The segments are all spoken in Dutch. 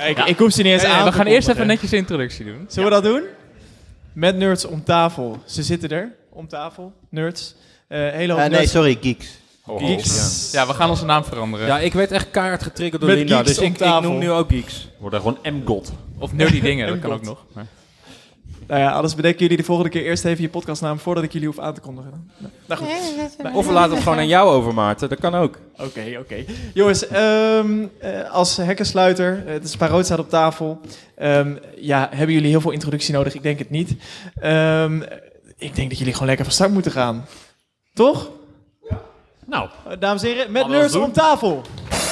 Ik hoef ze niet eens aan. We gaan eerst even netjes een introductie doen. Zullen we dat doen? Met nerds om tafel. Ze zitten er, om tafel. Nerds. Hele hoop nerds. Geeks. Geeks. Ja, we gaan onze naam veranderen. Ja, ik werd echt keihard getriggerd door Met Linda, geeks dus op ik tafel. noem nu ook Geeks. Wordt daar gewoon M-God. Of nerdy dingen, dat kan ook nog. Maar. Nou ja, alles bedenken jullie de volgende keer eerst even je podcastnaam voordat ik jullie hoef aan te kondigen. Nou goed. Of we laten het gewoon aan jou over, Maarten. Dat kan ook. Oké. Jongens, als hekkensluiter, de Sparoot staat op tafel. Hebben jullie heel veel introductie nodig? Ik denk het niet. Ik denk dat jullie gewoon lekker van start moeten gaan. Toch? Ja. Nou. Dames en heren, met nerds om tafel.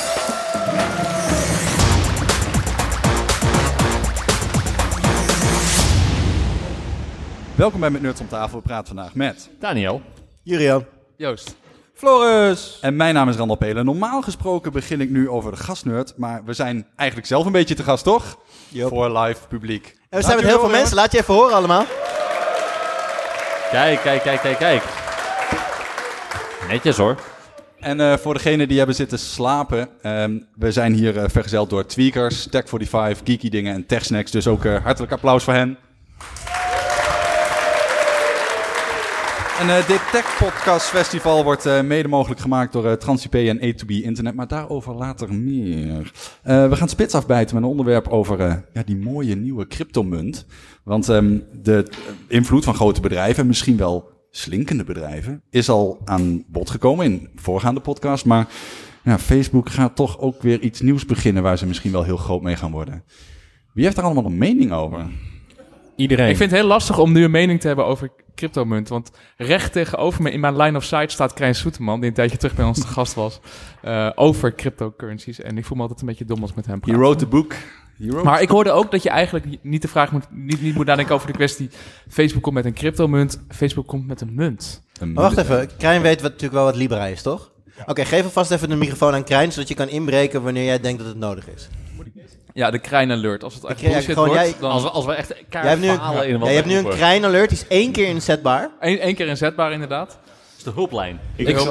Welkom bij Met Nerds om tafel. We praten vandaag met Daniel. Jurian. Joost. Floris. En mijn naam is Randal Pelen. Normaal gesproken begin ik nu over de gastnerd, maar we zijn eigenlijk zelf een beetje te gast, toch? Yep. Voor live publiek. En we zijn met heel veel mensen. Laat je even horen allemaal. Kijk. Netjes hoor. En voor degenen die hebben zitten slapen, we zijn hier vergezeld door Tweakers, Tech45, Geeky Dingen en TechSnacks. Dus ook hartelijk applaus voor hen. En dit Tech Podcast Festival wordt mede mogelijk gemaakt door TransIP en A2B Internet, maar daarover later meer. We gaan spits afbijten met een onderwerp over die mooie nieuwe cryptomunt. Want de invloed van grote bedrijven, misschien wel slinkende bedrijven, is al aan bod gekomen in voorgaande podcast. Maar Facebook gaat toch ook weer iets nieuws beginnen waar ze misschien wel heel groot mee gaan worden. Wie heeft daar allemaal een mening over? Iedereen. Ik vind het heel lastig om nu een mening te hebben over cryptomunt. Want recht tegenover me in mijn line of sight staat Krijn Soeterman, die een tijdje terug bij ons te gast was, over cryptocurrencies. En ik voel me altijd een beetje dom als ik met hem praat. He wrote the book. Maar ik hoorde ook dat je eigenlijk niet de vraag niet moet nadenken over de kwestie. Facebook komt met een cryptomunt, Facebook komt met een munt. Maar wacht even, Krijn weet natuurlijk wel wat Libra is, toch? Ja. Oké, geef alvast even de microfoon aan Krijn, zodat je kan inbreken wanneer jij denkt dat het nodig is. Ja, de Krijn alert. Als het echt bullshit wordt, dan... Als we echt kaart verhalen in je hebt nu een Krijn alert, die is 1 keer inzetbaar. Eén keer inzetbaar, inderdaad. Dat is de hulplijn.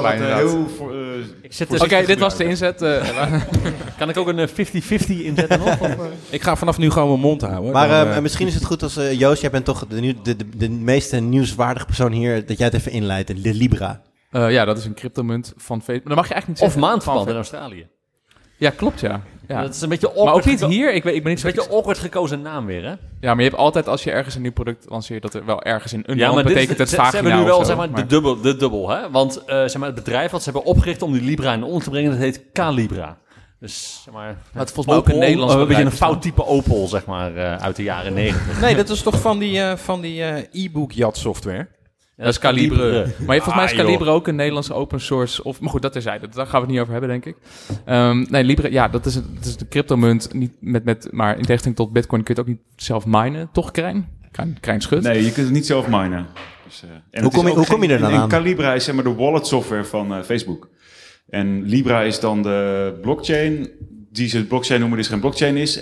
Oké, dit was de inzet. Kan ik ook een 50-50 inzetten nog? Ik ga vanaf nu gewoon mijn mond houden. Maar misschien is het goed als Joost, jij bent toch de meest nieuwswaardige persoon hier, dat jij het even inleidt, de Libra. Ja, dat is een cryptomunt van Facebook. Dat mag je eigenlijk niet zeggen. Of maandverband in Australië. Ja, klopt, ja. Dat is een beetje awkward. Maar ook niet hier. Ik ben niet een beetje awkward gekozen naam weer, hè? Ja, maar je hebt altijd, als je ergens een nieuw product lanceert, dat er wel ergens in een land maar betekent het vagina. Ze hebben nu wel, zeg maar, maar de dubbel, hè? Want het bedrijf wat ze hebben opgericht om die Libra in onder te brengen, dat heet Calibra. Dus, zeg maar het is volgens mij ook een Nederlands bedrijf. Een beetje een bedrijf fout type Opel, zeg maar, uit de jaren 90. Nee, dat is toch van die e-book Yacht software? Ja, dat is Calibre. Maar volgens mij is Calibre ook een Nederlandse open source. Maar goed, dat terzijde. Daar gaan we het niet over hebben, denk ik. Nee, Libre, ja, dat is de cryptomunt. Maar in tegenstelling tot Bitcoin kun je het ook niet zelf minen. Toch, Krijn schudt? Nee, je kunt het niet zelf minen. Dus, hoe kom je er dan aan? Calibra is zeg maar de wallet software van Facebook. En Libra is dan de blockchain. Die ze blockchain noemen, die dus geen blockchain is.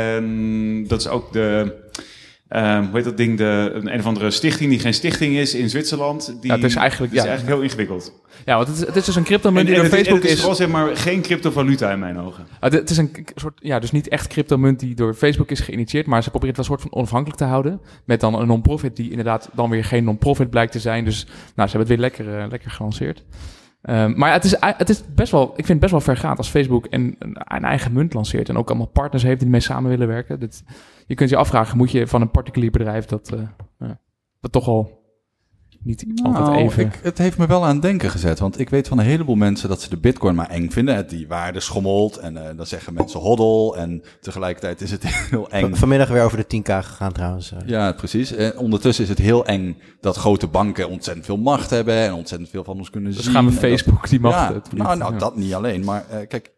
En dat is ook de... hoe heet dat ding? Een of andere stichting die geen stichting is in Zwitserland. Het is eigenlijk heel ingewikkeld. Ja, want het is dus een cryptomunt die door Facebook is. Het is vooral zeg maar geen cryptovaluta in mijn ogen. Het is een soort, dus niet echt cryptomunt die door Facebook is geïnitieerd, maar ze proberen het wel een soort van onafhankelijk te houden. Met dan een non-profit die inderdaad dan weer geen non-profit blijkt te zijn. Dus ze hebben het weer lekker gelanceerd. Maar het is best wel, ik vind het best wel vergaand als Facebook een eigen munt lanceert en ook allemaal partners heeft die ermee samen willen werken. Je kunt je afvragen, moet je van een particulier bedrijf dat toch al niet altijd even... Het heeft me wel aan het denken gezet, want ik weet van een heleboel mensen dat ze de Bitcoin maar eng vinden. Die waarde schommelt en dan zeggen mensen hoddle en tegelijkertijd is het heel eng. Vanmiddag weer over de 10.000 gegaan trouwens. Ja, precies. Ondertussen is het heel eng dat grote banken ontzettend veel macht hebben en ontzettend veel van ons kunnen zien. Dus gaan we Facebook die macht... Dat niet alleen, maar kijk,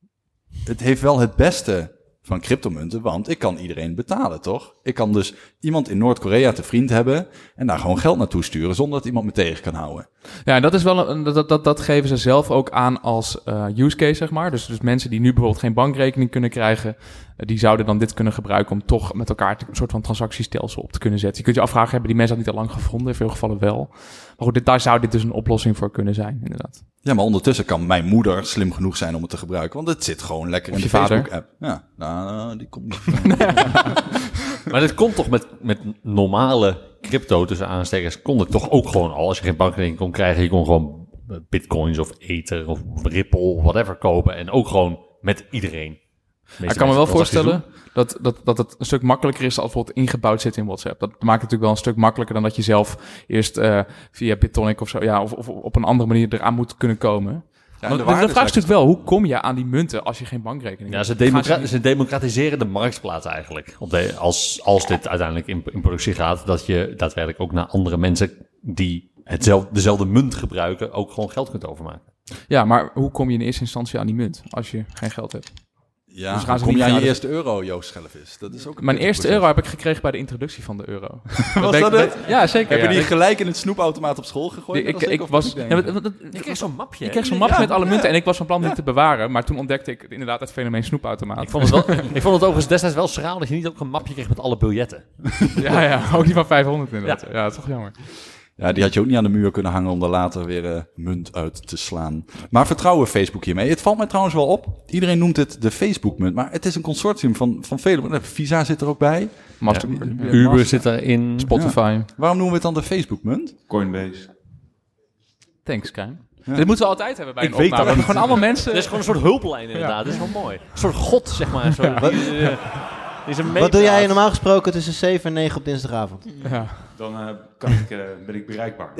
het heeft wel het beste van cryptomunten, want ik kan iedereen betalen, toch? Ik kan dus iemand in Noord-Korea te vriend hebben en daar gewoon geld naartoe sturen zonder dat iemand me tegen kan houden. Ja, dat is wel dat geven ze zelf ook aan als use case, zeg maar. Dus mensen die nu bijvoorbeeld geen bankrekening kunnen krijgen, die zouden dan dit kunnen gebruiken om toch met elkaar een soort van transactiestelsel op te kunnen zetten. Je kunt je afvragen, hebben die mensen dat niet al lang gevonden? In veel gevallen wel. Maar goed, daar zou dit dus een oplossing voor kunnen zijn, inderdaad. Ja, maar ondertussen kan mijn moeder slim genoeg zijn om het te gebruiken. Want het zit gewoon lekker in de Facebook-app. Ja, nou, die komt niet. Maar dit komt toch met normale crypto, tussen aanstekers, kon het toch ook gewoon al. Als je geen bankrekening kon krijgen, je kon gewoon bitcoins of Ether of Ripple, whatever kopen. En ook gewoon met iedereen. Ik kan me wel voorstellen dat het een stuk makkelijker is als bijvoorbeeld ingebouwd zit in WhatsApp. Dat maakt het natuurlijk wel een stuk makkelijker dan dat je zelf eerst via BitTonic of zo, of op een andere manier eraan moet kunnen komen. Ja, de vraag is natuurlijk wel, hoe kom je aan die munten als je geen bankrekening hebt? Ze democratiseren de marktplaats eigenlijk. Als dit uiteindelijk in productie gaat, dat je daadwerkelijk ook naar andere mensen die dezelfde munt gebruiken, ook gewoon geld kunt overmaken. Ja, maar hoe kom je in eerste instantie aan die munt als je geen geld hebt? Ja, dus gaan ze kom je aan je de eerste euro, Joost Schellevis? Dat is ook mijn eerste euro heb ik gekregen bij de introductie van de euro. Was dat het? Ja, zeker. Heb je die gelijk in het snoepautomaat op school gegooid? Ik kreeg zo'n mapje. Ik kreeg zo'n mapje met alle munten en ik was van plan dit te bewaren. Maar toen ontdekte ik inderdaad het fenomeen snoepautomaat. Ik vond het overigens destijds wel schraal dat je niet ook een mapje kreeg met alle biljetten. Ja, ook die van 500 inderdaad. Ja, dat is toch jammer. Ja, die had je ook niet aan de muur kunnen hangen om er later weer munt uit te slaan. Maar vertrouwen Facebook hiermee? Het valt mij trouwens wel op. Iedereen noemt het de Facebook-munt, maar het is een consortium van vele. Visa zit er ook bij. Uber zit erin. Spotify. Ja. Waarom noemen we het dan de Facebook-munt? Coinbase. Thanks, Kijn. Ja. Dit moeten we altijd hebben bij een weet opname. dat. Gewoon allemaal mensen... Het is gewoon een soort hulplijn inderdaad. Dat is wel mooi. Een soort god, zeg maar. Wat doe jij normaal gesproken tussen 7 en 9 op dinsdagavond? Ja. Dan ben ik bereikbaar.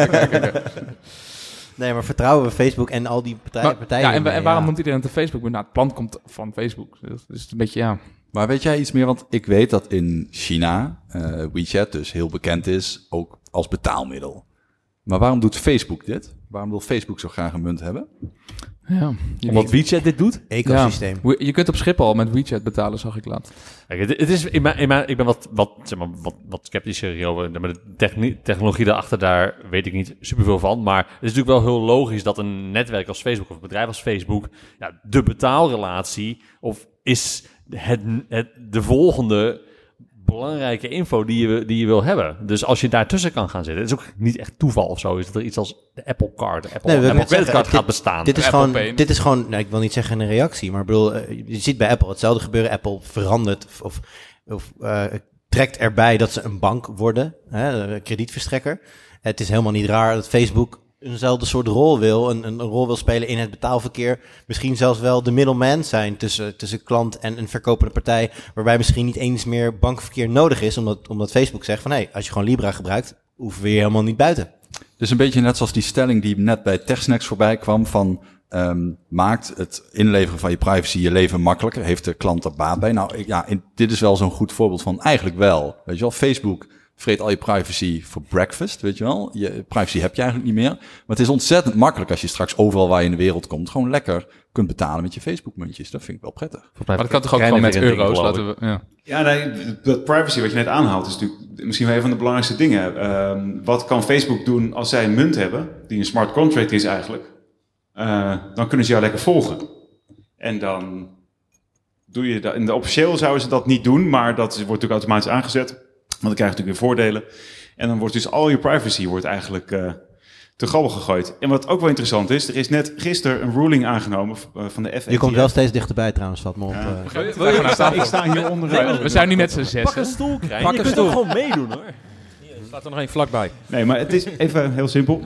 Nee, maar vertrouwen we Facebook en al die partijen? En waarom noemt iedereen het de Facebook? Nou, het plan komt van Facebook. Dus een beetje, ja. Maar weet jij iets meer? Want ik weet dat in China WeChat dus heel bekend is, ook als betaalmiddel. Maar waarom doet Facebook dit? Waarom wil Facebook zo graag een munt hebben? Ja, omdat WeChat dit doet? Ecosysteem. Ja. Je kunt op Schiphol met WeChat betalen, zag ik laat. Kijk, het is ik ben wat sceptischer hierover. Maar de technologie daarachter, daar weet ik niet superveel van. Maar het is natuurlijk wel heel logisch dat een netwerk als Facebook of een bedrijf als Facebook, ja, de betaalrelatie of is de volgende belangrijke info die je wil hebben. Dus als je daartussen kan gaan zitten, het is ook niet echt toeval of zo, is dat er iets als de Apple Card, de Apple Creditcard gaat bestaan. Dit is gewoon, nou, ik wil niet zeggen een reactie, maar ik bedoel, je ziet bij Apple hetzelfde gebeuren. Apple verandert of trekt erbij dat ze een bank worden, een kredietverstrekker. Het is helemaal niet raar dat Facebook eenzelfde soort rol wil, een rol wil spelen in het betaalverkeer. Misschien zelfs wel de middleman zijn tussen klant en een verkopende partij, waarbij misschien niet eens meer bankverkeer nodig is, omdat Facebook zegt van, hey, als je gewoon Libra gebruikt, hoeven we je helemaal niet buiten. Dus een beetje net zoals die stelling die net bij TechSnacks voorbij kwam van, maakt het inleveren van je privacy je leven makkelijker? Heeft de klant er baat bij? Nou ja, dit is wel zo'n goed voorbeeld van eigenlijk wel. Weet je wel, Facebook vreet al je privacy voor breakfast, weet je wel. Je privacy heb je eigenlijk niet meer. Maar het is ontzettend makkelijk als je straks overal waar je in de wereld komt gewoon lekker kunt betalen met je Facebook-muntjes. Dat vind ik wel prettig. Maar dat kan toch ook gewoon met euro's? Laten we, ja, nee, dat privacy wat je net aanhaalt is natuurlijk misschien wel een van de belangrijkste dingen. Wat kan Facebook doen als zij een munt hebben, die een smart contract is eigenlijk? Dan kunnen ze jou lekker volgen. En dan doe je dat. In de officieel zouden ze dat niet doen, maar dat wordt natuurlijk automatisch aangezet. Want dan krijg je natuurlijk weer voordelen. En dan wordt dus al je privacy wordt eigenlijk te grabbel gegooid. En wat ook wel interessant is, er is net gisteren een ruling aangenomen van de FATF. Je komt wel steeds dichterbij trouwens, wat me op. Ik sta hier onder. We zijn nu met z'n zessen. Pak een stoel, Krijn. Je kunt ook gewoon meedoen, hoor. Er staat er nog één vlakbij. Nee, maar het is even heel simpel.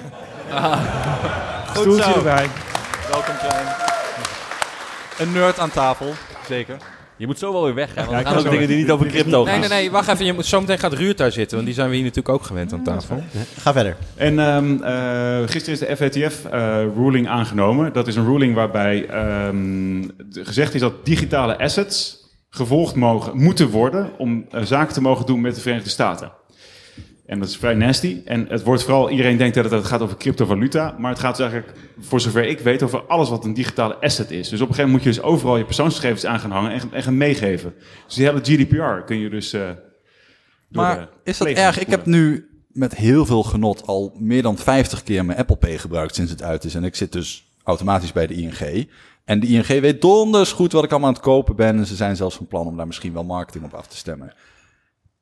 Stoeltje erbij. Welkom, Krijn. Een nerd aan tafel, zeker. Je moet zo wel weer weggaan, want we gaan ook dingen die niet over crypto gaan. Nee, wacht even. Zometeen gaat Ruud daar zitten, want die zijn we hier natuurlijk ook gewend aan tafel. Ga verder. En gisteren is de FATF ruling aangenomen. Dat is een ruling waarbij gezegd is dat digitale assets gevolgd moeten worden om zaken te mogen doen met de Verenigde Staten. En dat is vrij nasty. En het wordt vooral, iedereen denkt dat het gaat over cryptovaluta, maar het gaat dus eigenlijk, voor zover ik weet, over alles wat een digitale asset is. Dus op een gegeven moment moet je dus overal je persoonsgegevens aan gaan hangen en gaan meegeven. Dus die hele GDPR kun je dus maar is dat erg? Ik heb nu met heel veel genot al meer dan 50 keer mijn Apple Pay gebruikt sinds het uit is. En ik zit dus automatisch bij de ING. En de ING weet donders goed wat ik allemaal aan het kopen ben. En ze zijn zelfs van plan om daar misschien wel marketing op af te stemmen.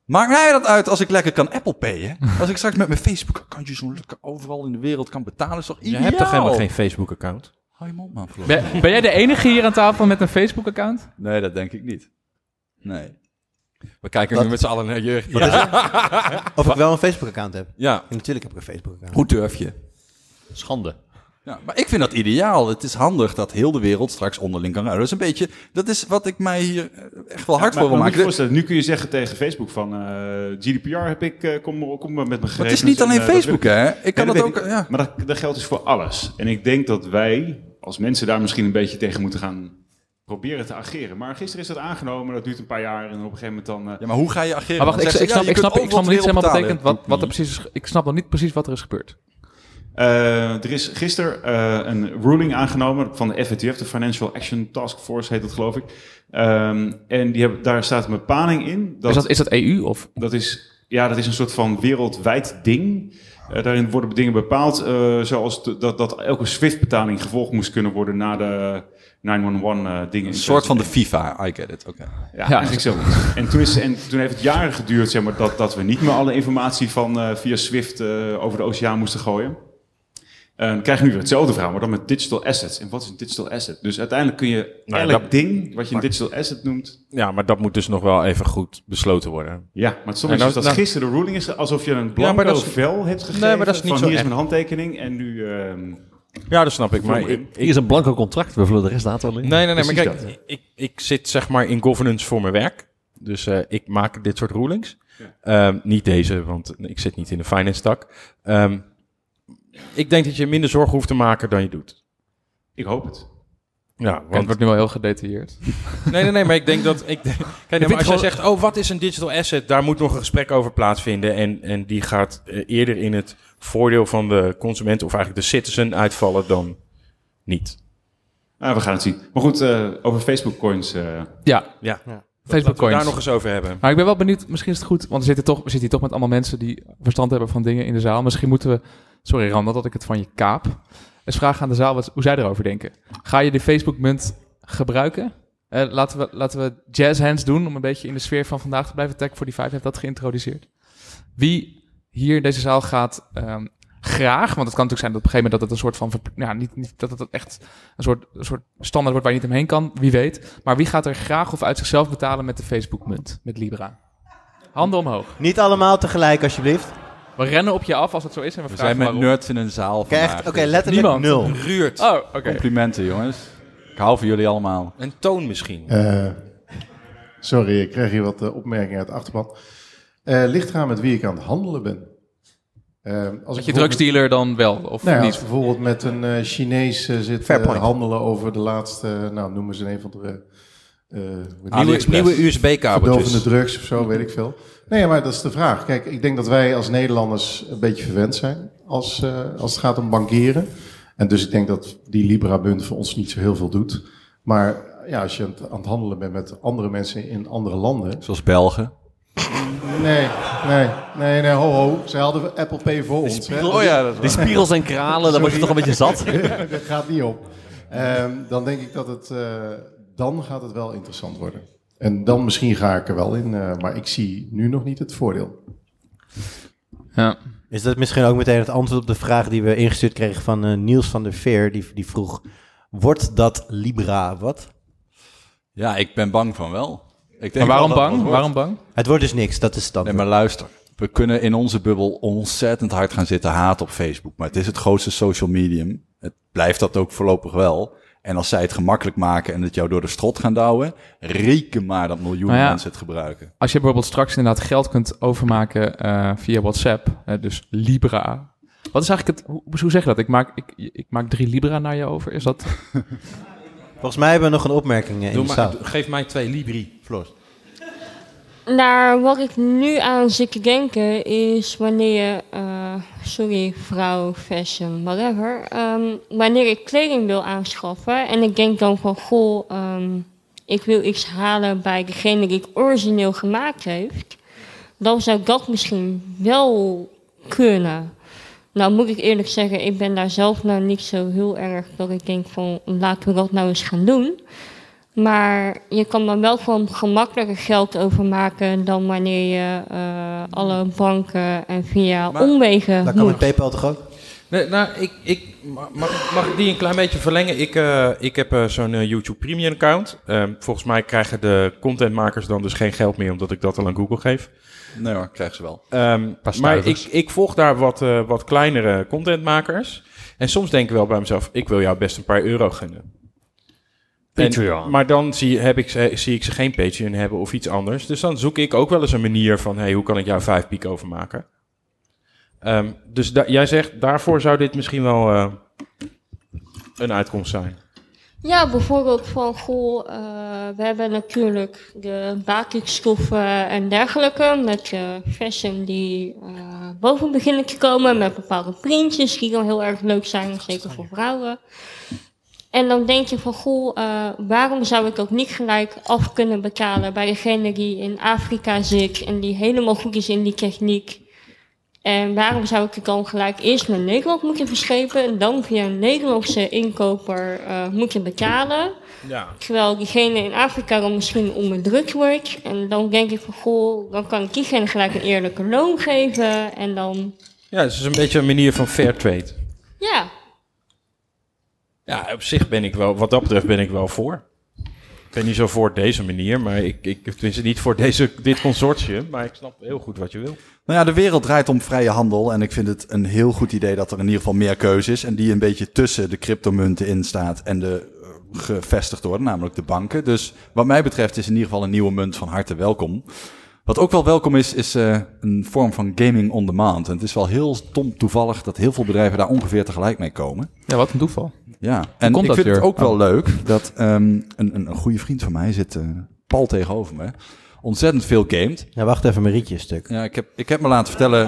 Maakt mij dat uit als ik lekker kan Apple Payen? Als ik straks met mijn Facebook-accountje zo lekker overal in de wereld kan betalen, is toch Je ideaal? hebt toch helemaal geen Facebook-account? Hou je mond, man, Floor. Ben jij de enige hier aan tafel met een Facebook-account? Nee, dat denk ik niet. Nee. We kijken nu met z'n allen naar Jurgen. Of ik wel een Facebook-account heb. Ja, En natuurlijk heb ik een Facebook-account. hoe durf je? Schande. Ja, maar ik vind dat ideaal. Het is handig dat heel de wereld straks onderling kan ruilen. Dat is wat ik mij hier echt wel hard voor wil moet je maken. je voorstellen, nu kun je zeggen tegen Facebook van GDPR heb ik, kom maar met mijn gegevens. Maar het is niet alleen en, dat Facebook, wil ik. hè? Ik kan Nee, dat weet ook... ik. Ja. Maar dat geldt dus voor alles. En ik denk dat wij als mensen daar misschien een beetje tegen moeten gaan proberen te ageren. Maar gisteren is dat aangenomen, dat duurt een paar jaar en op een gegeven moment dan... Ja, maar hoe ga je ageren? Maar wacht, Dan ik zeggen ze, snap je nog kunt niet helemaal overal betekent betalen. wat er precies is. Ik snap nog niet precies wat er is gebeurd. Er is gisteren een ruling aangenomen van de FATF, de Financial Action Task Force heet dat geloof ik. En daar staat een bepaling in. Is dat EU of? Dat is een soort van wereldwijd ding. Daarin worden dingen bepaald, zoals dat elke SWIFT-betaling gevolgd moest kunnen worden na de 911-dingen. Een soort van de FIFA, I get it. Oké. Ja, eigenlijk zo. En toen heeft het jaren geduurd, zeg maar, dat we niet meer alle informatie van via SWIFT over de oceaan moesten gooien. Dan krijg je nu weer hetzelfde verhaal, maar dan met digital assets. En wat is een digital asset? Dus uiteindelijk kun je elk ding wat je een digital asset noemt... Ja, maar dat moet dus nog wel even goed besloten worden. Ja, maar het soms is dat gisteren de ruling is alsof je een blanco vel hebt gegeven. Nee, maar dat is niet van zo hier is echt. mijn handtekening en nu... Ja, dat snap ik. Maar Vul in. Hier is een blanco contract, we vullen de rest later al in. Nee, maar Precies kijk, dat, ik zit zeg maar in governance voor mijn werk. Dus ik maak dit soort rulings. Niet deze, want ik zit niet in de finance tak. Ik denk dat je minder zorgen hoeft te maken dan je doet. Ik hoop het. Ja, Het wordt nu wel heel gedetailleerd. Nee, maar ik denk dat... Kijk, maar als jij zegt, wat is een digital asset? Daar moet nog een gesprek over plaatsvinden. En die gaat eerder in het voordeel van de consument, of eigenlijk de citizen, uitvallen dan niet. We gaan het zien. Maar goed, over Facebook coins... Ja, Ja. Facebook Laten we daar coins. nog eens over hebben. Maar ik ben wel benieuwd, misschien is het goed, want we zitten hier toch met allemaal mensen die verstand hebben van dingen in de zaal. Misschien moeten we, sorry Randall dat ik het van je kaap, eens vragen aan de zaal hoe zij erover denken. Ga je de Facebook-munt gebruiken? Laten we jazz hands doen om een beetje in de sfeer van vandaag te blijven. Tech45 heeft dat geïntroduceerd. Wie hier in deze zaal gaat graag, want het kan natuurlijk zijn dat op een gegeven moment dat het een soort van, niet dat het echt een soort standaard wordt waar je niet omheen kan, wie weet. Maar wie gaat er graag of uit zichzelf betalen met de Facebook-munt, met Libra? Handen omhoog. Niet allemaal tegelijk, alsjeblieft. We rennen op je af als het zo is en we We vragen zijn met waarom. nerds in een zaal vandaag. Oké, letterlijk Niemand. 0. Ruurt. Oh, oké. Complimenten, jongens. Ik hou van jullie allemaal. En toon misschien. Sorry, ik kreeg hier wat opmerkingen uit de achterban. Ligt eraan met wie ik aan het handelen ben. Als je drugsdealer dan wel, of Nou ja, niet? als ik bijvoorbeeld met een Chinees zit handelen over de laatste, noemen ze een van de Nieuwe USB-kabeltjes. verdovende drugs of zo, weet ik veel. Nee, maar dat is de vraag. Kijk, ik denk dat wij als Nederlanders een beetje verwend zijn als het gaat om bankeren. En dus ik denk dat die Libra-munt voor ons niet zo heel veel doet. Maar ja, als je aan het handelen bent met andere mensen in andere landen... Zoals Belgen. Nee, ho. Zij hadden Apple Pay voor ons. Hè? Oh ja, dat Die spiegels en kralen, daar word je toch een beetje zat. Dat gaat niet op. Dan denk ik dat dan gaat het wel interessant worden. En dan misschien ga ik er wel in, maar ik zie nu nog niet het voordeel. Ja. Is dat misschien ook meteen het antwoord op de vraag die we ingestuurd kregen van Niels van der Veer? Die vroeg, wordt dat Libra wat? Ja, ik ben bang van wel. Ik denk Maar waarom wel dat het bang? wordt. Waarom bang? Het wordt dus niks, dat is het Nee, antwoord. maar luister. We kunnen in onze bubbel ontzettend hard gaan zitten haten op Facebook. Maar het is het grootste social medium. Het blijft dat ook voorlopig wel. En als zij het gemakkelijk maken en het jou door de strot gaan douwen, reken maar dat miljoenen Nou ja, mensen het gebruiken. Als je bijvoorbeeld straks inderdaad geld kunt overmaken via WhatsApp, dus Libra. Wat is eigenlijk hoe zeg je dat? Ik maak 3 Libra naar je over, is dat? Volgens mij hebben we nog een opmerking in de zaal. Geef mij 2 Libri. Floor. Naar wat ik nu aan zit te denken is wanneer je, vrouw, fashion, whatever. Wanneer ik kleding wil aanschaffen en ik denk dan van, ik wil iets halen bij degene die het origineel gemaakt heeft. Dan zou dat misschien wel kunnen. Nou moet ik eerlijk zeggen, ik ben daar zelf nou niet zo heel erg dat ik denk van, laten we dat nou eens gaan doen. Maar je kan dan wel gewoon gemakkelijker geld overmaken dan wanneer je alle banken en via omwegen Dat kan met moet. PayPal toch ook? Nee, nou, mag ik die een klein beetje verlengen? Ik heb zo'n YouTube Premium account. Volgens mij krijgen de contentmakers dan dus geen geld meer, omdat ik dat al aan Google geef. Nee hoor, krijgen ze wel. Maar ik volg daar wat kleinere contentmakers. En soms denk ik wel bij mezelf, ik wil jou best een paar euro gunnen. Maar dan zie ik ze geen Patreon hebben of iets anders. Dus dan zoek ik ook wel eens een manier van, hey, hoe kan ik jou 5 piek overmaken? Dus jij zegt, daarvoor zou dit misschien wel een uitkomst zijn. Ja, bijvoorbeeld van, we hebben natuurlijk de batikstoffen en dergelijke met fashion die boven beginnen te komen met bepaalde printjes die dan heel erg leuk zijn, zeker voor vrouwen. En dan denk je van, waarom zou ik ook niet gelijk af kunnen betalen bij degene die in Afrika zit en die helemaal goed is in die techniek? En waarom zou ik het dan gelijk eerst naar Nederland moeten verschepen en dan via een Nederlandse inkoper moeten betalen? Ja. Terwijl diegene in Afrika dan misschien onderdrukt wordt. En dan denk ik van, dan kan ik diegene gelijk een eerlijke loon geven en dan... Ja, het is een beetje een manier van fair trade. Ja. Ja, op zich ben ik wel, wat dat betreft ben ik wel voor. Ik ben niet zo voor deze manier, maar ik tenminste niet voor dit consortium, maar ik snap heel goed wat je wil. Nou ja, de wereld draait om vrije handel en ik vind het een heel goed idee dat er in ieder geval meer keuze is en die een beetje tussen de cryptomunten in staat en de gevestigd worden, namelijk de banken. Dus wat mij betreft is in ieder geval een nieuwe munt van harte welkom. Wat ook wel welkom is een vorm van gaming on demand. En het is wel heel toevallig dat heel veel bedrijven daar ongeveer tegelijk mee komen. Ja, wat een toeval. Ja, en ik vind het ook wel leuk dat een goede vriend van mij zit, Paul tegenover me, ontzettend veel gamet. Ja, wacht even, mijn rietje stuk. Ja, ik heb me laten vertellen...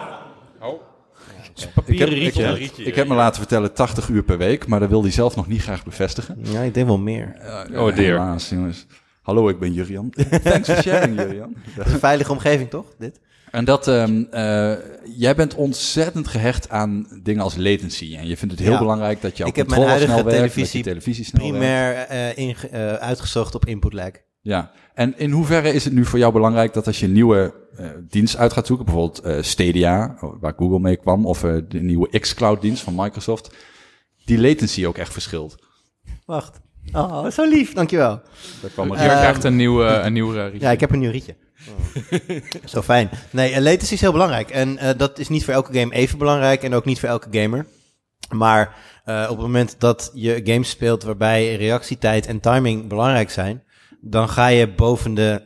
Ik heb me laten vertellen 80 uur per week, maar dat wil hij zelf nog niet graag bevestigen. Ja, ik denk wel meer. Oh dear. Helaas, jongens. Hallo, ik ben Jurian. Thanks for sharing, Jurian. Dat is een veilige omgeving, toch? Dit? En dat, jij bent ontzettend gehecht aan dingen als latency. En je vindt het heel belangrijk dat jouw controller snel werkt, dat je televisie snel primair uitgezocht op input lag. Ja, en in hoeverre is het nu voor jou belangrijk dat als je een nieuwe dienst uit gaat zoeken, bijvoorbeeld Stadia, waar Google mee kwam, of de nieuwe xCloud-dienst van Microsoft, die latency ook echt verschilt? Wacht. Oh, zo lief, dankjewel. Je krijgt een nieuw rietje. Ja, ik heb een nieuw rietje. Oh. Zo fijn. Nee, latency is heel belangrijk. En dat is niet voor elke game even belangrijk en ook niet voor elke gamer. Maar op het moment dat je games speelt waarbij reactietijd en timing belangrijk zijn, dan ga je boven de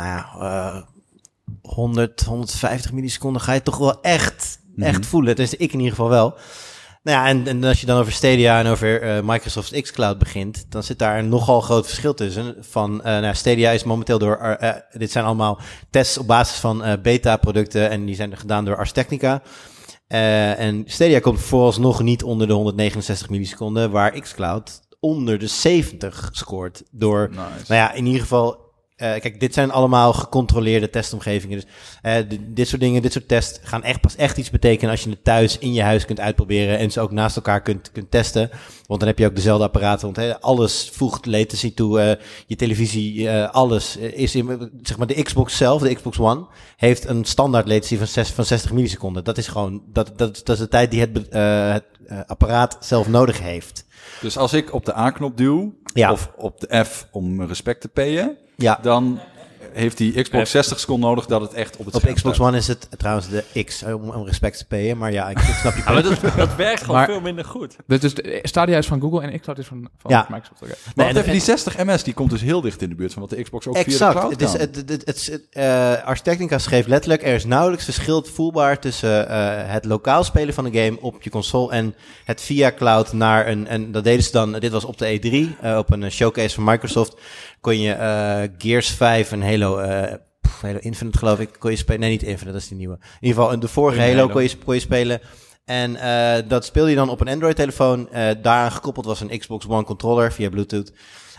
100, 150 milliseconden ga je toch wel echt voelen. Dus ik in ieder geval wel. Nou ja, en als je dan over Stadia en over Microsoft xCloud begint, dan zit daar een nogal groot verschil tussen. Stadia is momenteel door, dit zijn allemaal tests op basis van beta-producten en die zijn gedaan door Ars Technica. En Stadia komt vooralsnog niet onder de 169 milliseconden, waar xCloud onder de 70 scoort. Door, in ieder geval, kijk, dit zijn allemaal gecontroleerde testomgevingen. Dus dit soort dingen, dit soort tests gaan pas echt iets betekenen als je het thuis in je huis kunt uitproberen en ze ook naast elkaar kunt testen. Want dan heb je ook dezelfde apparaten. Want alles voegt latency toe. Je televisie, alles is in, zeg maar, de Xbox zelf, de Xbox One, heeft een standaard latency van 60 milliseconden. Dat is gewoon, dat is de tijd die het apparaat zelf nodig heeft. Dus als ik op de A-knop duw, of op de F om respect te payen, dan heeft die Xbox 60 seconden nodig dat het echt op het op scherm Xbox staat. One is het trouwens de X om respect te payen, maar ja, ik snap je punt. Maar dat werkt gewoon veel minder goed. Dus Stadia is van Google en xCloud is van Microsoft. Okay. Maar even die 60 ms, die komt dus heel dicht in de buurt van wat de Xbox ook via de cloud kan. Ars Technica schreef letterlijk, er is nauwelijks verschil voelbaar tussen het lokaal spelen van een game op je console en het via cloud naar en dat deden ze dan, dit was op de E3, op een showcase van Microsoft, kon je Gears 5 en Halo Infinite geloof ik, kon je spelen. Nee, niet Infinite, dat is die nieuwe. In ieder geval, de vorige Halo kon je spelen. En dat speelde je dan op een Android-telefoon. Daaraan gekoppeld was een Xbox One controller via Bluetooth.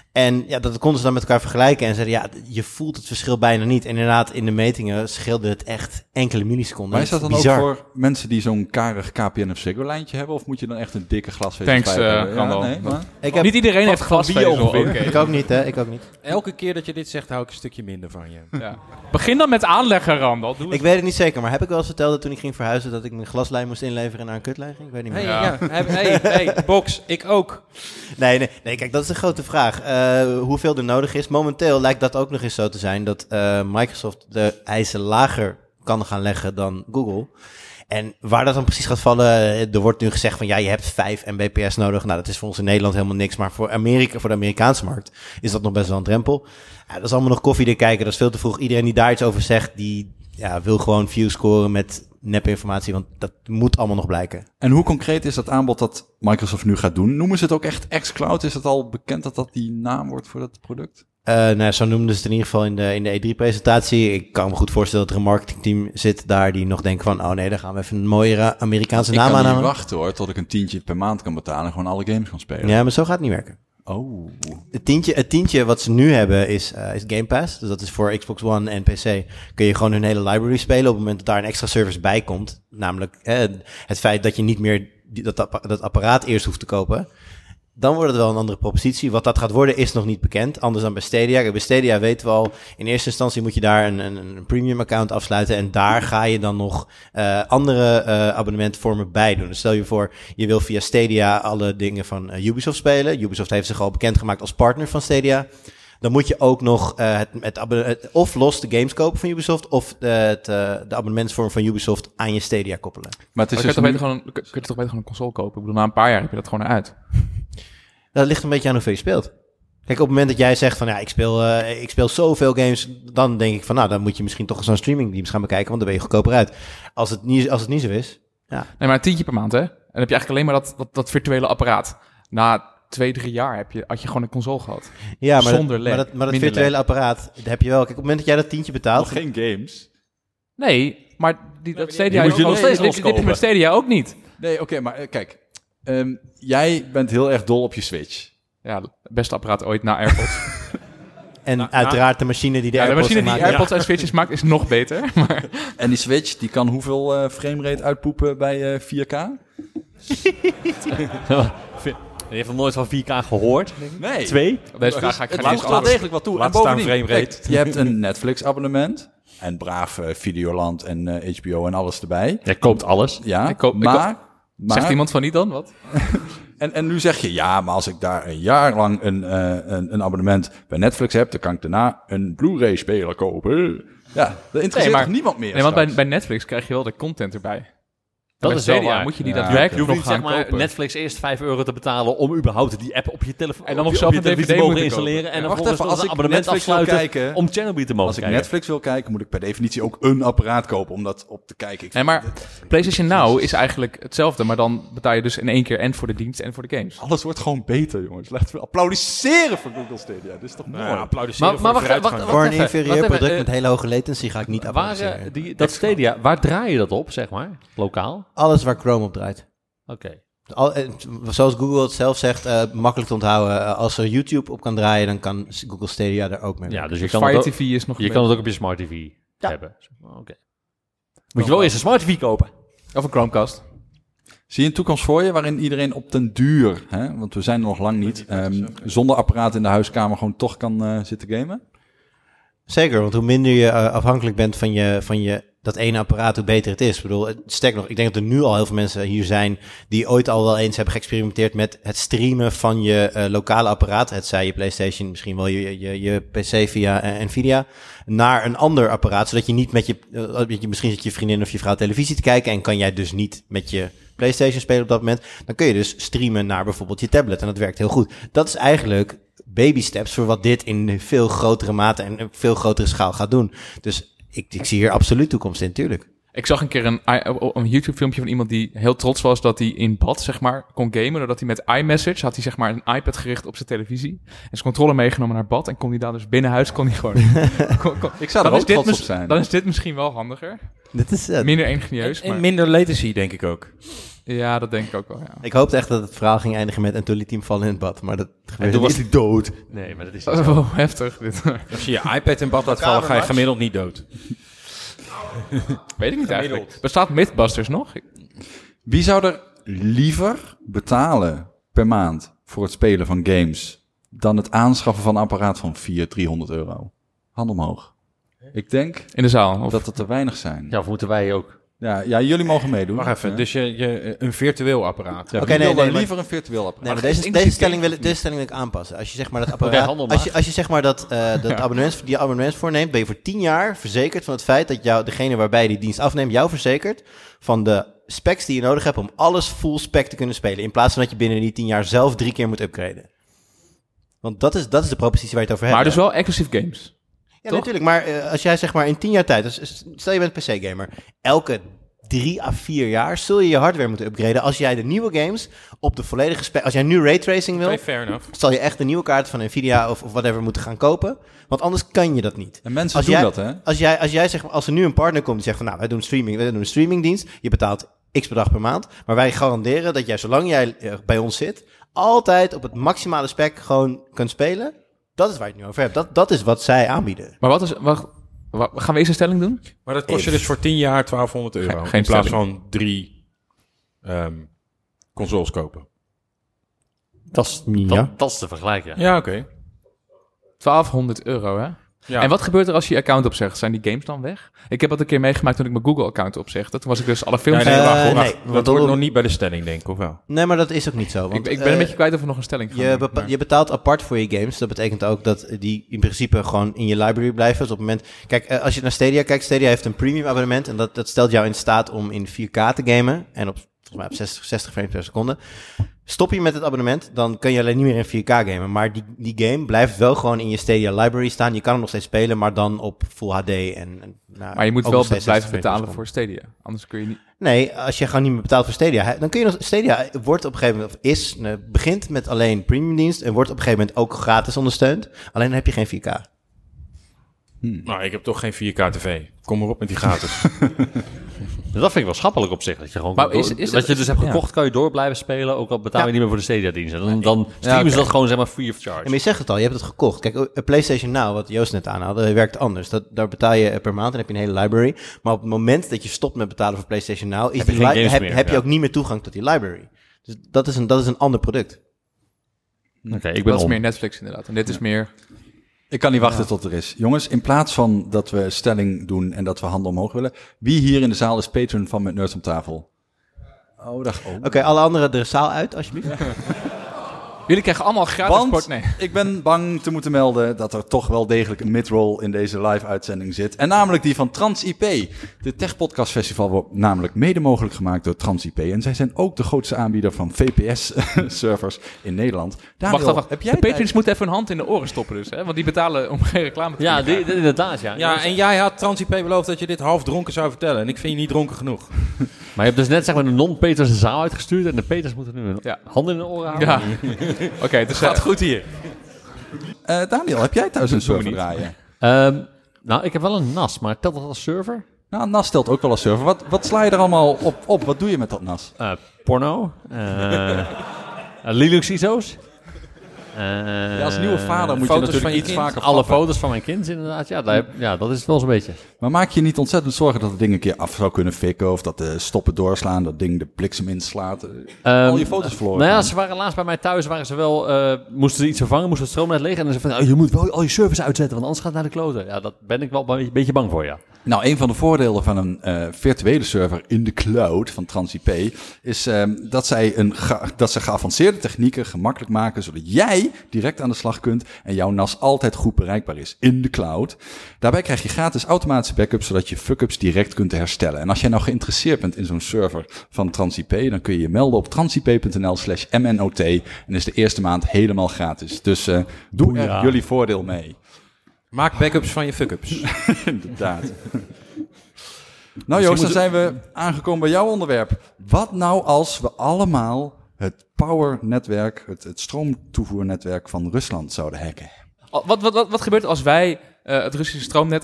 En ja, dat konden ze dan met elkaar vergelijken en zeiden, ja, je voelt het verschil bijna niet. En inderdaad, in de metingen scheelde het echt enkele milliseconden. Maar is dat dan bizar. ook voor mensen die zo'n karig KPN of Ziggo-lijntje hebben? Of moet je dan echt een dikke glasvezel Thanks, hebben? Randal. Nee, maar... Niet iedereen heeft glasvezel. Oké. Ik ook niet, hè? Ik ook niet. Elke keer dat je dit zegt, hou ik een stukje minder van je. Ja. Begin dan met aanleggen, Randal. Doe Ik het. weet het niet zeker, maar heb ik wel eens verteld dat toen ik ging verhuizen dat ik mijn glaslijn moest inleveren naar een kutlijn ging? Ik weet niet meer. Hey, Box, ik ook. Nee, kijk, dat is de grote vraag. Hoeveel er nodig is. Momenteel lijkt dat ook nog eens zo te zijn dat Microsoft de eisen lager kan gaan leggen dan Google. En waar dat dan precies gaat vallen, er wordt nu gezegd van ja, je hebt 5 Mbps nodig. Nou, dat is voor ons in Nederland helemaal niks, maar voor de Amerikaanse markt is dat nog best wel een drempel. Ja, dat is allemaal nog koffiedik kijken, dat is veel te vroeg. Iedereen die daar iets over zegt, die wil gewoon views scoren met nepinformatie, want dat moet allemaal nog blijken. En hoe concreet is dat aanbod dat Microsoft nu gaat doen? Noemen ze het ook echt xCloud? Is het al bekend dat dat die naam wordt voor dat product? Zo noemden ze het in ieder geval in de E3-presentatie. Ik kan me goed voorstellen dat er een marketingteam zit daar die nog denken van, oh nee, daar gaan we even een mooiere Amerikaanse naam aan. Ik kan niet wachten hoor, tot ik een $10 per maand kan betalen en gewoon alle games kan spelen. Ja, maar zo gaat het niet werken. Oh. Het tientje wat ze nu hebben is Game Pass. Dus dat is voor Xbox One en PC. Kun je gewoon hun hele library spelen op het moment dat daar een extra service bij komt. Namelijk het feit dat je niet meer dat apparaat eerst hoeft te kopen. Dan wordt het wel een andere propositie. Wat dat gaat worden is nog niet bekend. Anders dan bij Stadia. Bij Stadia weten we al, in eerste instantie moet je daar een premium account afsluiten. En daar ga je dan nog andere abonnementvormen bij doen. Dus stel je voor, je wil via Stadia alle dingen van Ubisoft spelen. Ubisoft heeft zich al bekendgemaakt als partner van Stadia. Dan moet je ook nog of los de games kopen van Ubisoft, of de abonnementsvorm van Ubisoft aan je Stadia koppelen. Maar het is kun dus je toch beter gewoon een console kopen? Ik bedoel, na een paar jaar heb je dat gewoon uit. Dat ligt een beetje aan hoeveel je speelt. Kijk, op het moment dat jij zegt van ja, ik speel zoveel games, dan denk ik van nou, dan moet je misschien toch zo'n streamingdienst gaan bekijken, want dan ben je goedkoper uit. Als het niet zo is, ja. Nee, maar $10 per maand, hè? En dan heb je eigenlijk alleen maar dat virtuele apparaat. Na 2-3 jaar had je gewoon een console gehad. Ja, zonder lag. Maar dat virtuele apparaat, dat heb je wel. Kijk, op het moment dat jij dat $10 betaalt... nog geen games. Nee, maar dat Stadia moet je nog steeds dit loskopen. met Stadia ook niet. Nee, oké, maar kijk. Jij bent heel erg dol op je Switch. Ja, beste apparaat ooit na AirPods. En uiteraard de machine die de de AirPods machine die maakt. AirPods en Switches maakt is nog beter. Maar... En die Switch, die kan hoeveel framerate uitpoepen bij 4K? Je heeft nog nooit van 4K gehoord? Nee. 2? Deze vraag ga ik Het geen voegt wel degelijk wat toe. Laat En staan bovendien, framerate. kijk, je hebt een Netflix-abonnement. En braaf Videoland en HBO en alles erbij. Jij koopt alles. Ja, maar maar zegt iemand van niet dan? Wat? En nu zeg je, ja, maar als ik daar een jaar lang een abonnement bij Netflix heb, dan kan ik daarna een Blu-ray-speler kopen. Ja, dat interesseert toch niemand meer. Nee, want straks? bij Netflix krijg je wel de content erbij. Dat Bij is wel Stadia waar. moet je die Ja. daadwerkelijk Je hoeft nog niet gaan zeg maar kopen. Netflix eerst €5 te betalen om überhaupt die app op je telefoon En dan nog op zelf je een televisie DVD te mogen moeten installeren. kopen. En dan Wacht vervolgens even, als een ik abonnement Netflix wil afsluiten kijken, om Chernobyl te mogen Als ik kijken. Netflix wil kijken, moet ik per definitie ook een apparaat kopen om dat op te kijken. Nee, maar PlayStation Now is eigenlijk hetzelfde, maar dan betaal je dus in één keer en voor de dienst en voor de games. Alles wordt gewoon beter, jongens. Laten we applaudisseren voor Google Stadia. Dit is toch mooi? Applaudisseren Maar voor de vooruitgang. Voor een even, inferieur wacht even, product met hele hoge latency ga ik niet applaudisseren. dat Stadia, waar draai je dat op, zeg maar? Lokaal? Alles waar Chrome op draait. Oké. Zoals Google het zelf zegt, makkelijk te onthouden. Als er YouTube op kan draaien, dan kan Google Stadia er ook mee. Ja, dus je Dus kan, Fire het ook, TV is nog je kan het ook op je smart TV hebben. Oké. Moet je wel eerst een smart TV kopen. Of een Chromecast. Zie je een toekomst voor je waarin iedereen op den duur, want we zijn er nog lang niet, zonder apparaat in de huiskamer gewoon toch kan zitten gamen? Zeker, want hoe minder je afhankelijk bent van je dat ene apparaat, hoe beter het is. Ik bedoel, sterk nog, ik denk dat er nu al heel veel mensen hier zijn die ooit al wel eens hebben geëxperimenteerd met het streamen van je lokale apparaat. Het zij je PlayStation, misschien wel je PC via Nvidia, naar een ander apparaat, zodat je niet misschien zit je vriendin of je vrouw televisie te kijken en kan jij dus niet met je PlayStation spelen op dat moment. Dan kun je dus streamen naar bijvoorbeeld je tablet en dat werkt heel goed. Dat is eigenlijk baby steps voor wat dit in veel grotere mate en veel grotere schaal gaat doen. Dus ik zie hier absoluut toekomst in, tuurlijk. Ik zag een keer een YouTube-filmpje van iemand die heel trots was dat hij in bad, zeg maar, kon gamen. Doordat hij met iMessage had hij, zeg maar, een iPad gericht op zijn televisie. En zijn controller meegenomen naar bad. En kon hij daar dus binnenhuis, kon hij gewoon... Ik zou er ook trots op zijn. Dan is dit misschien wel handiger. Dit is Minder ingenieus, En maar... minder latency, denk ik ook. Ja, dat denk ik ook wel, ja. Ik hoopte echt dat het verhaal ging eindigen met... en toen liet hij hem vallen in het bad. Maar dat gebeurde toen niet. was hij dood. Nee, maar dat is niet zo. Oh, heftig dit. Als je je iPad in bad laat vallen, ga je gemiddeld niet dood. Weet ik niet eigenlijk. Bestaat Mythbusters nog? Wie zou er liever betalen per maand voor het spelen van games dan het aanschaffen van een apparaat van 300 euro? Hand omhoog. Ik denk In de zaal? Of? dat het te weinig zijn. Ja, of moeten wij ook? Ja, jullie mogen meedoen. Wacht even, dus je een virtueel apparaat. Ja, Oké, wie wil nee, dan maar- liever een virtueel apparaat? Nee, maar is deze inclusief stelling game? deze stelling wil ik aanpassen. Als je zeg maar dat Oké, apparaat... handel maar. Als je zeg maar dat die abonnements voorneemt... ben je voor 10 jaar verzekerd van het feit... dat degene waarbij je die dienst afneemt... jou verzekert van de specs die je nodig hebt... om alles full spec te kunnen spelen. In plaats van dat je binnen die 10 jaar zelf 3 keer moet upgraden. Want dat is de propositie waar je het over hebt. Maar dus hè? wel exclusief games. Ja, toch? natuurlijk. Maar als jij zeg maar in 10 jaar tijd... Dus stel je bent PC-gamer. Elke 3 à 4 jaar zul je je hardware moeten upgraden... als jij de nieuwe games op de volledige spec... Als jij nu raytracing wil... Okay, fair enough. zal je echt de nieuwe kaart van Nvidia of whatever moeten gaan kopen. Want anders kan je dat niet. En mensen Als doen jij- dat, hè? Als jij zegt, als er nu een partner komt die zegt van nou, wij doen een streamingdienst. Je betaalt x bedrag per maand. Maar wij garanderen dat jij, zolang jij bij ons zit, altijd op het maximale spec gewoon kunt spelen. Dat is waar je het nu over hebt. Dat is wat zij aanbieden. Maar gaan we eerst een stelling doen? Maar dat kost je dus voor 10 jaar 1200 euro. Geen in plaats stelling. van 3 consoles kopen. Dat is de vergelijk, ja. Ja, oké. 1200 euro, hè? Ja. En wat gebeurt er als je je account opzegt? Zijn die games dan weg? Ik heb dat een keer meegemaakt toen ik mijn Google-account opzegde. Toen was ik dus alle films... Nee, wacht, nee, wacht. want Dat dan- wordt nog niet bij de stelling, denk ik, of wel? Nee, maar dat is ook niet zo. Want, ik ben een beetje kwijt of er nog een stelling van Je betaalt apart voor je games. Dat betekent ook dat die in principe gewoon in je library blijven. Dus op het moment... Kijk, als je naar Stadia kijkt... Stadia heeft een premium abonnement. En dat stelt jou in staat om in 4K te gamen. En volgens mij op 60 frames per seconde. Stop je met het abonnement, dan kun je alleen niet meer in 4K gamen. Maar die game blijft wel gewoon in je Stadia library staan. Je kan hem nog steeds spelen, maar dan op Full HD. Maar je moet ook wel nog steeds 60 blijven frames betalen per voor Stadia. Anders kun je niet... Nee, als je gewoon niet meer betaalt voor Stadia, dan kun je nog... Stadia wordt op een gegeven moment, begint met alleen premiumdienst en wordt op een gegeven moment ook gratis ondersteund. Alleen dan heb je geen 4K. Nou, ik heb toch geen 4K tv. Kom maar op met die gratis. Dus dat vind ik wel schappelijk op zich. Dat je gewoon Maar is dat je dus hebt ja. gekocht, kan je door blijven spelen. Ook al betaal je Ja. niet meer voor de Stadia-dienst. Dan streamen ze dat gewoon zeg maar free of charge. En maar je zegt het al, je hebt het gekocht. Kijk, PlayStation Now, wat Joost net aanhaalde, werkt anders. Daar betaal je per maand en heb je een hele library. Maar op het moment dat je stopt met betalen voor PlayStation Now, Heb je geen games meer, heb je ja. ook niet meer toegang tot die library. Dus dat is een ander product. Oké, ik ben Dat is om. meer Netflix inderdaad. En dit is meer... Ik kan niet wachten tot er is. Jongens, in plaats van dat we stelling doen en dat we handen omhoog willen, wie hier in de zaal is patron van Met Nerds om Tafel? Oh, dag. Oké, alle anderen de zaal uit, alsjeblieft. Jullie krijgen allemaal gratis Want sport... Nee. ik ben bang te moeten melden dat er toch wel degelijk een midroll in deze live-uitzending zit. En namelijk die van TransIP. De Tech Podcast Festival wordt namelijk mede mogelijk gemaakt door TransIP. En zij zijn ook de grootste aanbieder van VPS-servers in Nederland. Daniel, Wacht. heb jij De patrons moeten even hun hand in de oren stoppen dus, hè? Want die betalen om geen reclame te Ja, krijgen. inderdaad, ja. Ja, en jij had TransIP beloofd dat je dit half dronken zou vertellen. En ik vind je niet dronken genoeg. Maar je hebt dus net zeg maar de non-Peters de zaal uitgestuurd. En de Peters moeten nu hun Ja. handen in de oren houden. Ja. Oké, dus Gaat goed hier. Daniel, heb jij thuis een Doe me server niet. draaien? Nou, ik heb wel een NAS, maar telt dat als server? Nou, NAS stelt ook wel als server. Wat sla je er allemaal op? Wat doe je met dat NAS? Porno. Linux ISO's. Ja, als nieuwe vader moet je foto's natuurlijk van je iets kind. vaker Alle flappen. foto's van mijn kind inderdaad. Ja, dat is het wel zo'n beetje. Maar maak je niet ontzettend zorgen dat het ding een keer af zou kunnen fikken? Of dat de stoppen doorslaan, dat ding de bliksem inslaat? Al je foto's verloren. Nou ja, gaan. ze waren laatst bij mij thuis, moesten ze iets vervangen, moesten het stroomnet liggen. En dan zei van, je moet wel al je servers uitzetten, want anders gaat het naar de kloten. Ja, daar ben ik wel een beetje bang voor, ja. Nou, een van de voordelen van een virtuele server in de cloud van TransIP is dat ze geavanceerde technieken gemakkelijk maken, zodat jij direct aan de slag kunt en jouw NAS altijd goed bereikbaar is in de cloud. Daarbij krijg je gratis automatische backups, zodat je fuck-ups direct kunt herstellen. En als jij nou geïnteresseerd bent in zo'n server van TransIP, dan kun je je melden op transip.nl/mnot en is de eerste maand helemaal gratis. Dus doe er jullie voordeel mee. Maak backups van je fuck-ups. Inderdaad. Nou Joost, dan zijn we aangekomen bij jouw onderwerp. Wat nou als we allemaal het powernetwerk, het stroomtoevoernetwerk van Rusland zouden hacken? Wat gebeurt er als wij het Russische stroomnet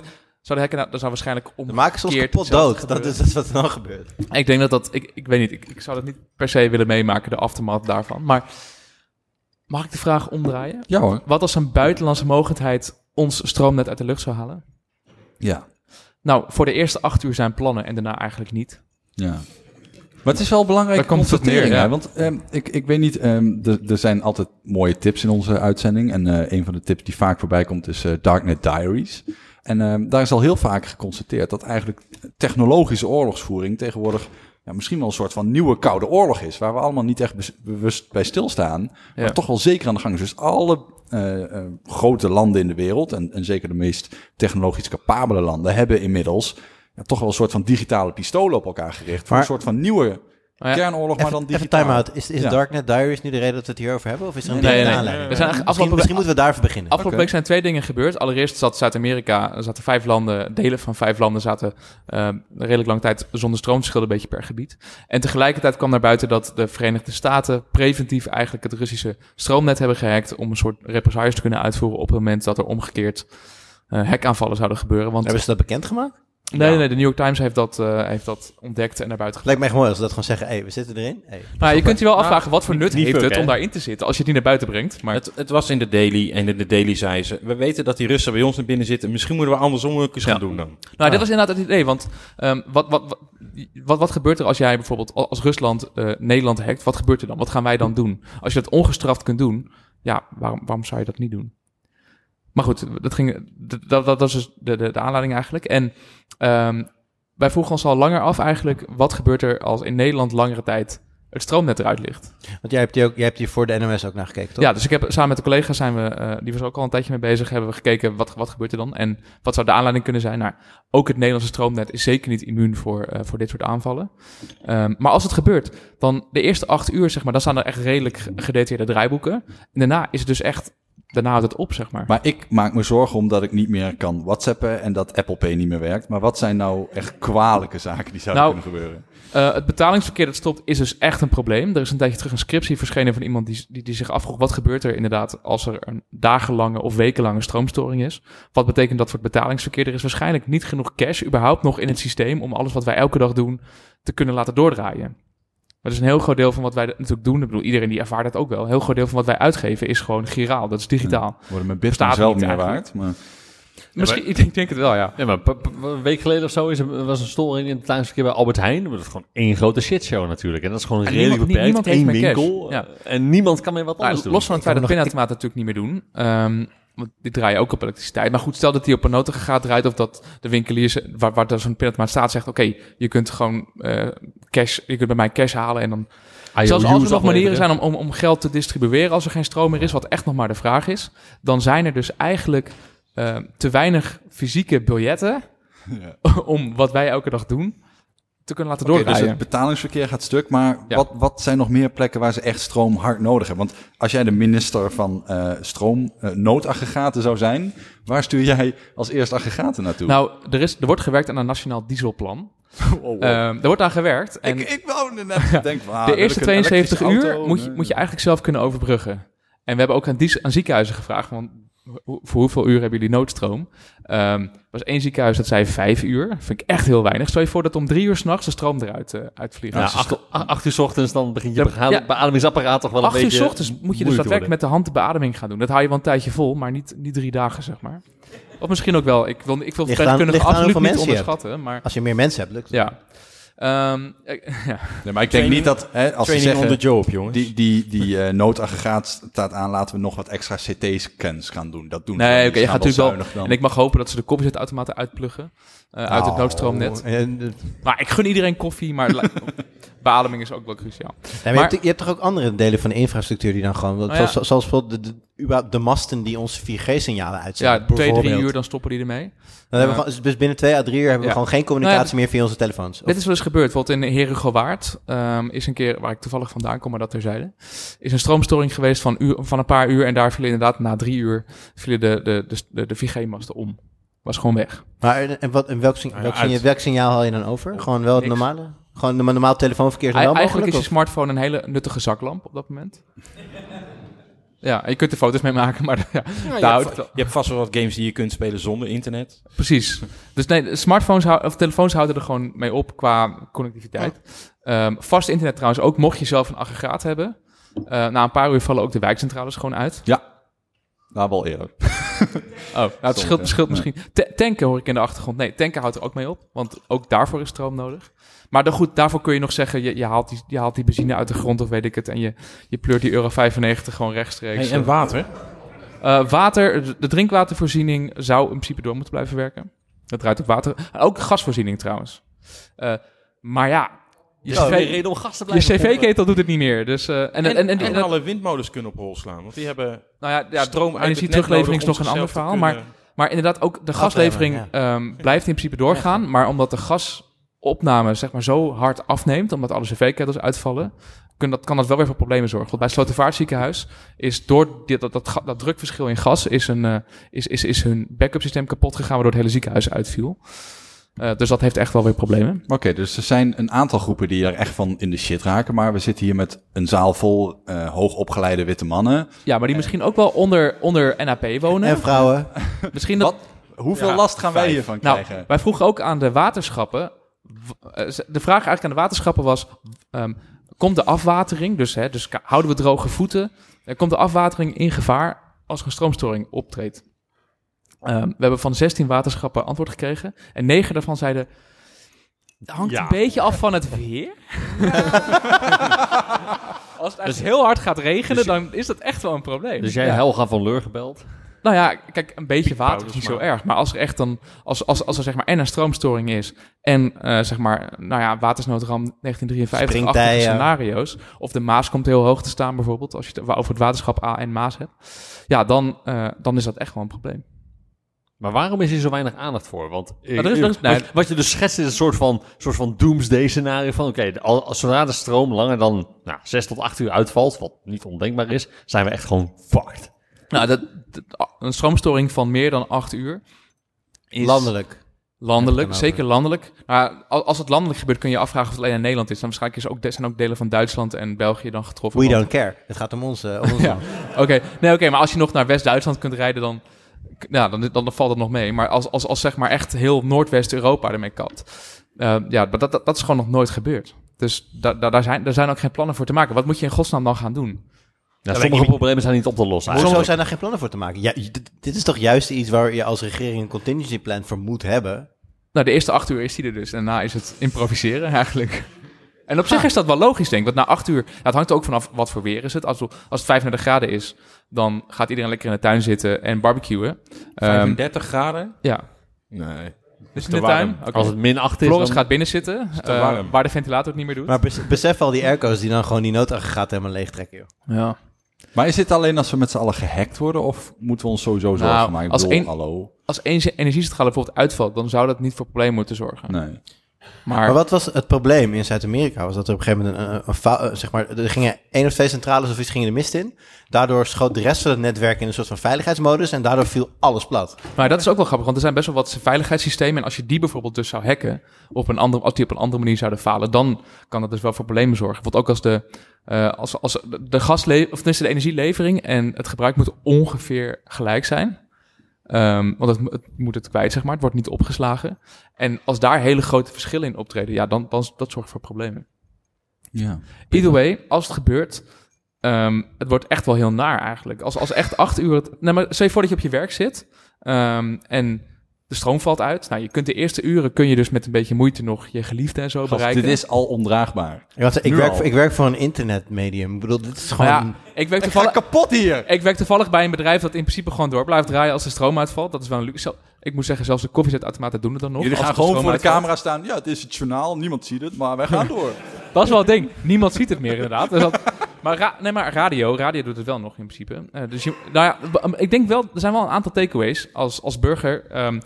zouden hacken, nou, dat zou waarschijnlijk Dan maken ze ons omgekeerd kapot hetzelfde dood. Dat gebeuren. is wat er dan gebeurt. Ik denk dat ik weet niet, ik zou dat niet per se willen meemaken, de aftermath daarvan. Maar mag ik de vraag omdraaien? Ja hoor. Wat als een buitenlandse mogendheid ons stroomnet uit de lucht zou halen? Ja. Nou, voor de eerste 8 uur zijn plannen en daarna eigenlijk niet. Ja. Maar het is wel belangrijk Daar komt het op constatering, neer, ja. hè? Want ik weet niet, er zijn altijd mooie tips in onze uitzending. En een van de tips die vaak voorbij komt is Darknet Diaries. En daar is al heel vaak geconstateerd dat eigenlijk technologische oorlogsvoering tegenwoordig misschien wel een soort van nieuwe koude oorlog is. Waar we allemaal niet echt bewust bij stilstaan. Maar toch wel zeker aan de gang is. Dus alle grote landen in de wereld, en zeker de meest technologisch capabele landen, hebben inmiddels toch wel een soort van digitale pistolen op elkaar gericht. Voor een soort van nieuwe kernoorlog, maar dan digitaal. Even time-out. Is Darknet Diaries nu de reden dat we het hierover hebben? Of is er een Nee. aanleiding? We zijn Misschien moeten we daarvoor beginnen. Afgelopen week zijn 2 dingen gebeurd. Allereerst zat Zuid-Amerika, er zaten 5 landen, delen van 5 landen zaten redelijk lang tijd zonder stroom. Het scheelde een beetje per gebied. En tegelijkertijd kwam naar buiten dat de Verenigde Staten preventief eigenlijk het Russische stroomnet hebben gehackt om een soort represailles te kunnen uitvoeren op het moment dat er omgekeerd hackaanvallen zouden gebeuren. Want hebben ze dat bekendgemaakt? Nee, de New York Times heeft dat ontdekt en naar buiten Lijkt mij echt mooi als ze dat gewoon zeggen, we zitten erin. Maar je kunt je wel afvragen, wat voor nut niet heeft veel, het om daarin te zitten als je het niet naar buiten brengt. Maar Het was in de Daily en in de Daily zei ze, we weten dat die Russen bij ons naar binnen zitten. Misschien moeten we andersom ook eens gaan doen dan. Nou, dit was inderdaad het idee, want wat gebeurt er als jij bijvoorbeeld als Rusland Nederland hackt? Wat gebeurt er dan? Wat gaan wij dan doen? Als je dat ongestraft kunt doen, waarom zou je dat niet doen? Maar goed, dat was dus de aanleiding eigenlijk. En wij vroegen ons al langer af eigenlijk, wat gebeurt er als in Nederland langere tijd het stroomnet eruit ligt? Want jij hebt hier voor de NOS ook naar gekeken, toch? Ja, dus ik heb samen met de collega's die was ook al een tijdje mee bezig, hebben we gekeken wat gebeurt er dan en wat zou de aanleiding kunnen zijn. Nou, ook het Nederlandse stroomnet is zeker niet immuun voor dit soort aanvallen. Maar als het gebeurt, dan de eerste 8 uur, zeg maar, dan staan er echt redelijk gedetailleerde draaiboeken. En daarna is het dus echt, daarna houdt het op, zeg maar. Maar ik maak me zorgen omdat ik niet meer kan WhatsAppen en dat Apple Pay niet meer werkt. Maar wat zijn nou echt kwalijke zaken die zouden kunnen gebeuren? Het betalingsverkeer dat stopt is dus echt een probleem. Er is een tijdje terug een scriptie verschenen van iemand die zich afvroeg, wat gebeurt er inderdaad als er een dagenlange of wekenlange stroomstoring is? Wat betekent dat voor het betalingsverkeer? Er is waarschijnlijk niet genoeg cash überhaupt nog in het systeem om alles wat wij elke dag doen te kunnen laten doordraaien. Maar dus een heel groot deel van wat wij natuurlijk doen, ik bedoel, iedereen die ervaart dat ook wel. Een heel groot deel van wat wij uitgeven is gewoon giraal. Dat is digitaal. Worden mijn bitcoins wel meer waard? Maar... Misschien, ik denk het wel, ja. Ja, maar een week geleden of zo was een storing in het betalingsverkeer bij Albert Heijn. Dat is gewoon één grote shitshow natuurlijk. En dat is gewoon redelijk beperkt. Niemand heeft Eén meer winkel. cash. Ja. En niemand kan meer wat anders doen. Los van het feit dat pinautomaten natuurlijk niet meer doen. Want die draaien ook op elektriciteit. Maar goed, stel dat die op een notenaggregaat draait, of dat de winkeliers waar er zo'n pinautomaat staat zegt, oké, je kunt gewoon cash, je kunt bij mij cash halen en dan... Zelfs als er nog manieren zijn om geld te distribueren als er geen stroom meer is, wat echt nog maar de vraag is, dan zijn er dus eigenlijk te weinig fysieke biljetten om wat wij elke dag doen te kunnen laten doordraaien. Dus het betalingsverkeer gaat stuk, maar wat zijn nog meer plekken waar ze echt stroom hard nodig hebben? Want als jij de minister van noodaggregaten zou zijn, waar stuur jij als eerste aggregaten naartoe? Nou, er wordt gewerkt aan een nationaal dieselplan. Er wordt aan gewerkt. En ik wou net denken, de eerste 72 uur moet je eigenlijk zelf kunnen overbruggen. En we hebben ook aan ziekenhuizen gevraagd, want voor hoeveel uur hebben jullie noodstroom? Er was 1 ziekenhuis dat zei 5 uur. Dat vind ik echt heel weinig. Stel je voor dat om 3 uur 's nachts de stroom eruit uitvliegt. Ja, 8 uur 's ochtends, dan begint je beademingsapparaat toch wel een beetje... 8 uur 's ochtends moet je dus daadwerkelijk met de hand de beademing gaan doen. Dat hou je wel een tijdje vol, maar niet 3 dagen, zeg maar. Of misschien ook wel. Ik wil verpleegkundigen absoluut niet onderschatten. Maar als je meer mensen hebt, lukt het. Ja. Nee, maar ik denk niet dat als ze zeggen, on the job, jongens. Die noodaggregaat staat aan, laten we nog wat extra CT-scans gaan doen. Dat doen je gaat natuurlijk wel. Dan. En ik mag hopen dat ze de koffiezetautomaten uitpluggen uit het noodstroomnet. Maar ik gun iedereen koffie, maar beademing is ook wel cruciaal. Ja, maar je hebt toch ook andere delen van de infrastructuur die dan gewoon, zoals bijvoorbeeld de masten die onze 4G-signalen uitzenden. Ja, 2-3 uur dan stoppen die ermee. Dan hebben we dus binnen 2 à 3 uur hebben we gewoon geen communicatie meer via onze telefoons. Dit is wel eens gebeurd. Bijvoorbeeld in Herugowaard is een keer, waar ik toevallig vandaan kom, maar dat terzijde, is een stroomstoring geweest van een paar uur en daar vielen inderdaad na 3 uur de 4G-masten om. Was gewoon weg. Maar welk signaal haal je dan over? Gewoon wel het normale? Gewoon een normaal telefoonverkeer zo wel mogelijk? Eigenlijk is je smartphone een hele nuttige zaklamp op dat moment. Ja, en je kunt er foto's mee maken, maar ja, Ja, daar houdt het wel. je hebt vast wel wat games die je kunt spelen zonder internet. Precies. Dus nee, smartphones of telefoons houden er gewoon mee op qua connectiviteit. Vast internet trouwens ook, mocht je zelf een aggregaat hebben. Na een paar uur vallen ook de wijkcentrales gewoon uit. Nou, wel eerder. Nou, het verschilt misschien. Tanken hoor ik in de achtergrond. Nee, tanken houdt er ook mee op, want ook daarvoor is stroom nodig. Maar goed, daarvoor kun je nog zeggen, je haalt die benzine uit de grond of weet ik het. En je pleurt die €95 gewoon rechtstreeks. En water? Water, de drinkwatervoorziening zou in principe door moeten blijven werken. Dat draait op water. Ook gasvoorziening trouwens. Maar ja, reden om gas te je blijven cv-ketel doet het niet meer. Dus, En alle windmolens kunnen op hol slaan. Want die hebben stroom uit energieteruglevering is nog een ander verhaal. Maar inderdaad, ook de gaslevering blijft in principe doorgaan. Maar omdat de gasopname zeg maar, zo hard afneemt, omdat alle cv-ketels uitvallen, kan dat wel weer voor problemen zorgen. Want bij Slotervaartziekenhuis is door dat drukverschil in gas is hun backup systeem kapot gegaan, waardoor het hele ziekenhuis uitviel. Dus dat heeft echt wel weer problemen. Oké, dus er zijn een aantal groepen die er echt van in de shit raken. Maar we zitten hier met een zaal vol hoogopgeleide witte mannen. Ja, maar die misschien ook wel onder NAP wonen. En vrouwen. Misschien dat... Hoeveel last gaan wij hiervan krijgen? Nou, wij vroegen ook aan de waterschappen. De vraag eigenlijk aan de waterschappen was, komt de afwatering, dus houden we droge voeten, komt de afwatering in gevaar als er een stroomstoring optreedt? We hebben van 16 waterschappen antwoord gekregen. En 9 daarvan zeiden, het hangt een beetje af van het weer. Als het heel hard gaat regenen, dan is dat echt wel een probleem. Dus jij hebt Helga van Leur gebeld? Nou ja, kijk, een beetje water is niet zo erg. Maar als er echt dan, als er zeg maar en een stroomstoring is en zeg maar, nou ja, watersnoodramp 1953-achtige scenario's, of de Maas komt heel hoog te staan bijvoorbeeld, als je het over het waterschap A en Maas hebt, ja, dan is dat echt wel een probleem. Maar waarom is hier zo weinig aandacht voor? Want wat je dus schetst is een soort van doomsday scenario van zodra de stroom langer dan 6 tot 8 uur uitvalt, wat niet ondenkbaar is, zijn we echt gewoon fucked. Nou, een stroomstoring van meer dan 8 uur is... Landelijk, zeker landelijk. Maar als het landelijk gebeurt, kun je afvragen of het alleen in Nederland is. Dan waarschijnlijk zijn ook delen van Duitsland en België dan getroffen. We don't care. Het gaat om ons. Ja. Oké, maar als je nog naar West-Duitsland kunt rijden, dan valt het nog mee. Maar als zeg maar echt heel Noordwest-Europa ermee kapt. Dat is gewoon nog nooit gebeurd. Dus daar zijn ook geen plannen voor te maken. Wat moet je in godsnaam dan gaan doen? Ja, sommige problemen zijn niet op te lossen. Hoezo zijn daar geen plannen voor te maken? Ja, dit is toch juist iets waar je als regering een contingency plan voor moet hebben? Nou, de eerste 8 uur is die er dus. Daarna is het improviseren eigenlijk. En op zich is dat wel logisch, denk ik. Want na 8 uur, het hangt ook vanaf wat voor weer is het. Als het 35 graden is, dan gaat iedereen lekker in de tuin zitten en barbecuen. 35 graden? Ja. Nee. Dus in de tuin? Okay. Als het min 8 is, Floris gaat binnen zitten, waar de ventilator het niet meer doet. Maar besef al die airco's die dan gewoon die noodaggregaten helemaal leeg trekken, joh. Ja. Maar is dit alleen als we met z'n allen gehackt worden? Of moeten we ons sowieso zorgen maken? Als één energiecentrale bijvoorbeeld uitvalt, dan zou dat niet voor problemen moeten zorgen. Nee. Maar wat was het probleem in Zuid-Amerika? Was dat er op een gegeven moment er gingen 1 of 2 centrales of iets gingen de mist in. Daardoor schoot de rest van het netwerk in een soort van veiligheidsmodus en daardoor viel alles plat. Maar dat is ook wel grappig, want er zijn best wel wat veiligheidssystemen. En als je die bijvoorbeeld dus zou hacken, als die op een andere manier zouden falen, dan kan dat dus wel voor problemen zorgen. Bijvoorbeeld ook als de energielevering en het gebruik moeten ongeveer gelijk zijn. Want het moet het kwijt, zeg maar. Het wordt niet opgeslagen. En als daar hele grote verschillen in optreden, ja, dan dat zorgt voor problemen. Ja. Either way, als het gebeurt, het wordt echt wel heel naar eigenlijk. Als echt 8 uur... maar stel je voor dat je op je werk zit en de stroom valt uit. Nou, je kunt de eerste uren kun je dus met een beetje moeite nog je geliefde en zo bereiken. Dit is al ondraagbaar. Ik werk voor een internetmedium. Ik bedoel, dit is gewoon... Ik ga kapot hier! Ik werk toevallig bij een bedrijf dat in principe gewoon door blijft draaien als de stroom uitvalt. Dat is wel een luxe. Ik moet zeggen, zelfs de koffiezetautomaten doen het dan nog. Jullie gaan gewoon voor de camera staan. Ja, het is het journaal. Niemand ziet het, maar wij gaan door. Dat is wel het ding. Niemand ziet het meer inderdaad. Dus maar radio doet het wel nog in principe. Ik denk wel, er zijn wel een aantal takeaways als burger.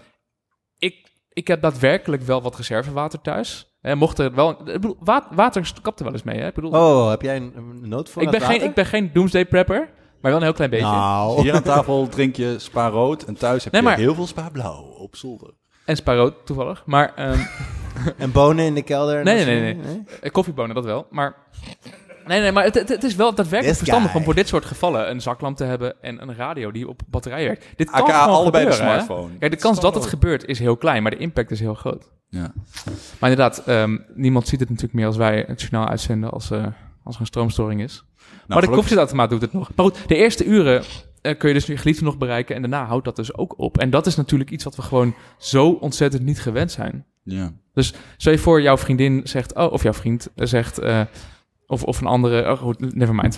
Ik heb daadwerkelijk wel wat reservewater thuis. Mocht er wel... Ik bedoel, water kapt er wel eens mee. Hè? Ik bedoel, heb jij een nood voor ik ben geen doomsday prepper, maar wel een heel klein beetje. Nou. Hier aan tafel drink je Spa rood en thuis heb je heel veel Spa blauw op zolder. En Spa rood toevallig, maar... En bonen in de kelder? Nee. Koffiebonen, dat wel. Maar Nee, maar het is wel daadwerkelijk This verstandig guy. om voor dit soort gevallen een zaklamp te hebben en een radio die op batterij werkt. Dit kan aka gewoon allebei de gebeuren, hè? smartphone. Kijk, de kans dat het gebeurt is heel klein, maar de impact is heel groot. Ja. Maar inderdaad, niemand ziet het natuurlijk meer als wij het journaal uitzenden als er een stroomstoring is. Maar de koffieautomaat doet het nog. Maar goed, de eerste uren kun je dus je geliefde nog bereiken en daarna houdt dat dus ook op. En dat is natuurlijk iets wat we gewoon zo ontzettend niet gewend zijn. Ja. Dus stel je voor, jouw vriendin zegt, of jouw vriend zegt, of een andere, goed, never mind.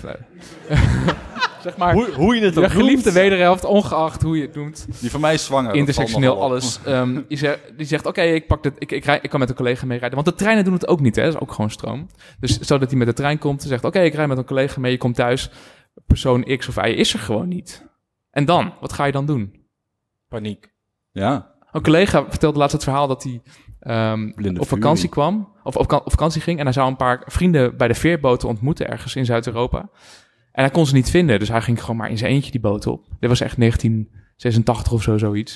Zeg maar, Hoe je het ook je geliefde noemt. wederhelft, ongeacht hoe je het noemt. Die van mij is zwanger. Intersectioneel dat valt nog alles. Die zegt, oké, ik pak dit, ik kan met een collega meerijden. Want de treinen doen het ook niet, hè? Dat is ook gewoon stroom. Dus zodat hij met de trein komt, zegt, oké, ik rijd met een collega mee, je komt thuis. Persoon X of Y is er gewoon niet. En dan? Wat ga je dan doen? Paniek. wel. Ja. Een collega vertelde laatst het verhaal dat hij Blinde op vakantie kwam. Of op vakantie ging. En hij zou een paar vrienden bij de veerboten ontmoeten ergens in Zuid-Europa. En hij kon ze niet vinden. Dus hij ging gewoon maar in zijn eentje die boot op. Dit was echt 1986 of zoiets.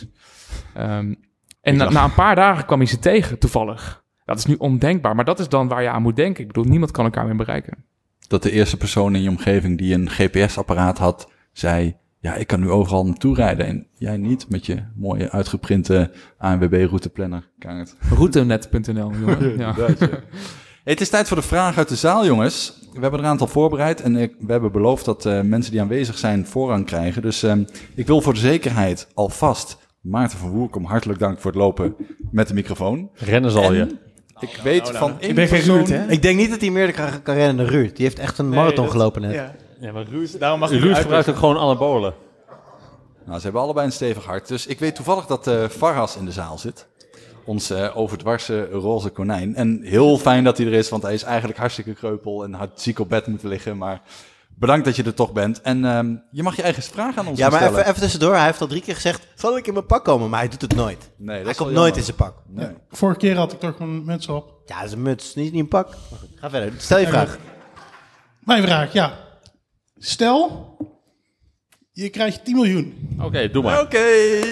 En na een paar dagen kwam hij ze tegen, toevallig. Dat is nu ondenkbaar. Maar dat is dan waar je aan moet denken. Ik bedoel, niemand kan elkaar meer bereiken. Dat de eerste persoon in je omgeving die een GPS-apparaat had, zei, ja, ik kan nu overal naartoe rijden. En jij niet met je mooie uitgeprinte ANWB-routeplanner, Kaart. Routenet.nl, jongen. Ja. Hey, het is tijd voor de vraag uit de zaal, jongens. We hebben er een aantal voorbereid en we hebben beloofd dat mensen die aanwezig zijn voorrang krijgen. Dus ik wil voor de zekerheid alvast Maarten van Woerkom hartelijk dank voor het lopen met de microfoon. Rennen zal je. Ik weet van één Ik ben geen persoon... Ruud, hè? Ik denk niet dat hij meer kan rennen dan Ruud. Die heeft echt een marathon gelopen net. Ja. Ja, maar Ruud, Daarom mag ik Ruud gebruikt ook gewoon anabolen. Nou, ze hebben allebei een stevig hart. Dus ik weet toevallig dat Farhas in de zaal zit. Ons overdwarse roze konijn. En heel fijn dat hij er is, want hij is eigenlijk hartstikke kreupel en had ziek op bed moeten liggen. Maar bedankt dat je er toch bent. En je mag je eigen vraag aan ons Ja, maar stellen. even tussendoor. Hij heeft al 3 keer gezegd, zal ik in mijn pak komen? Maar hij doet het nooit. Nee, dat Hij is komt wel nooit jammer. in zijn pak. Nee. Vorige keer had ik toch een muts op. Ja, dat is een muts, niet een pak. Maar goed, ga verder. Stel je vraag. Mijn vraag, ja. Stel, je krijgt 10 miljoen. Oké, doe maar. Oké.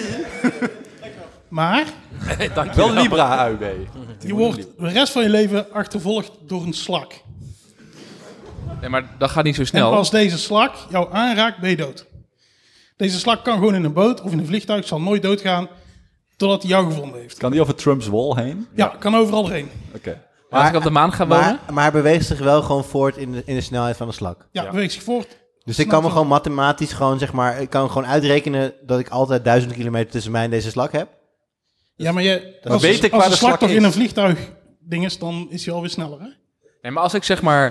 Maar Wel Libra AUB. je wordt de rest van je leven achtervolgd door een slak. Nee, maar dat gaat niet zo En snel. als deze slak jou aanraakt, ben je dood. Deze slak kan gewoon in een boot of in een vliegtuig, zal nooit doodgaan totdat hij jou gevonden heeft. Kan die over Trumps wall heen? Ja, kan overal heen. Oké. Maar als ik op de maan ga wonen... Maar hij beweegt zich wel gewoon voort in de snelheid van een slak. Ja, beweegt zich voort. Dus ik kan me gewoon mathematisch gewoon, zeg maar, ik kan gewoon uitrekenen dat ik altijd 1000 kilometer tussen mij en deze slak heb. Ja, maar Dan weet ik waar als de een slak slak toch is. in een vliegtuig ding is, dan is hij alweer sneller, hè? Nee, maar als ik zeg maar...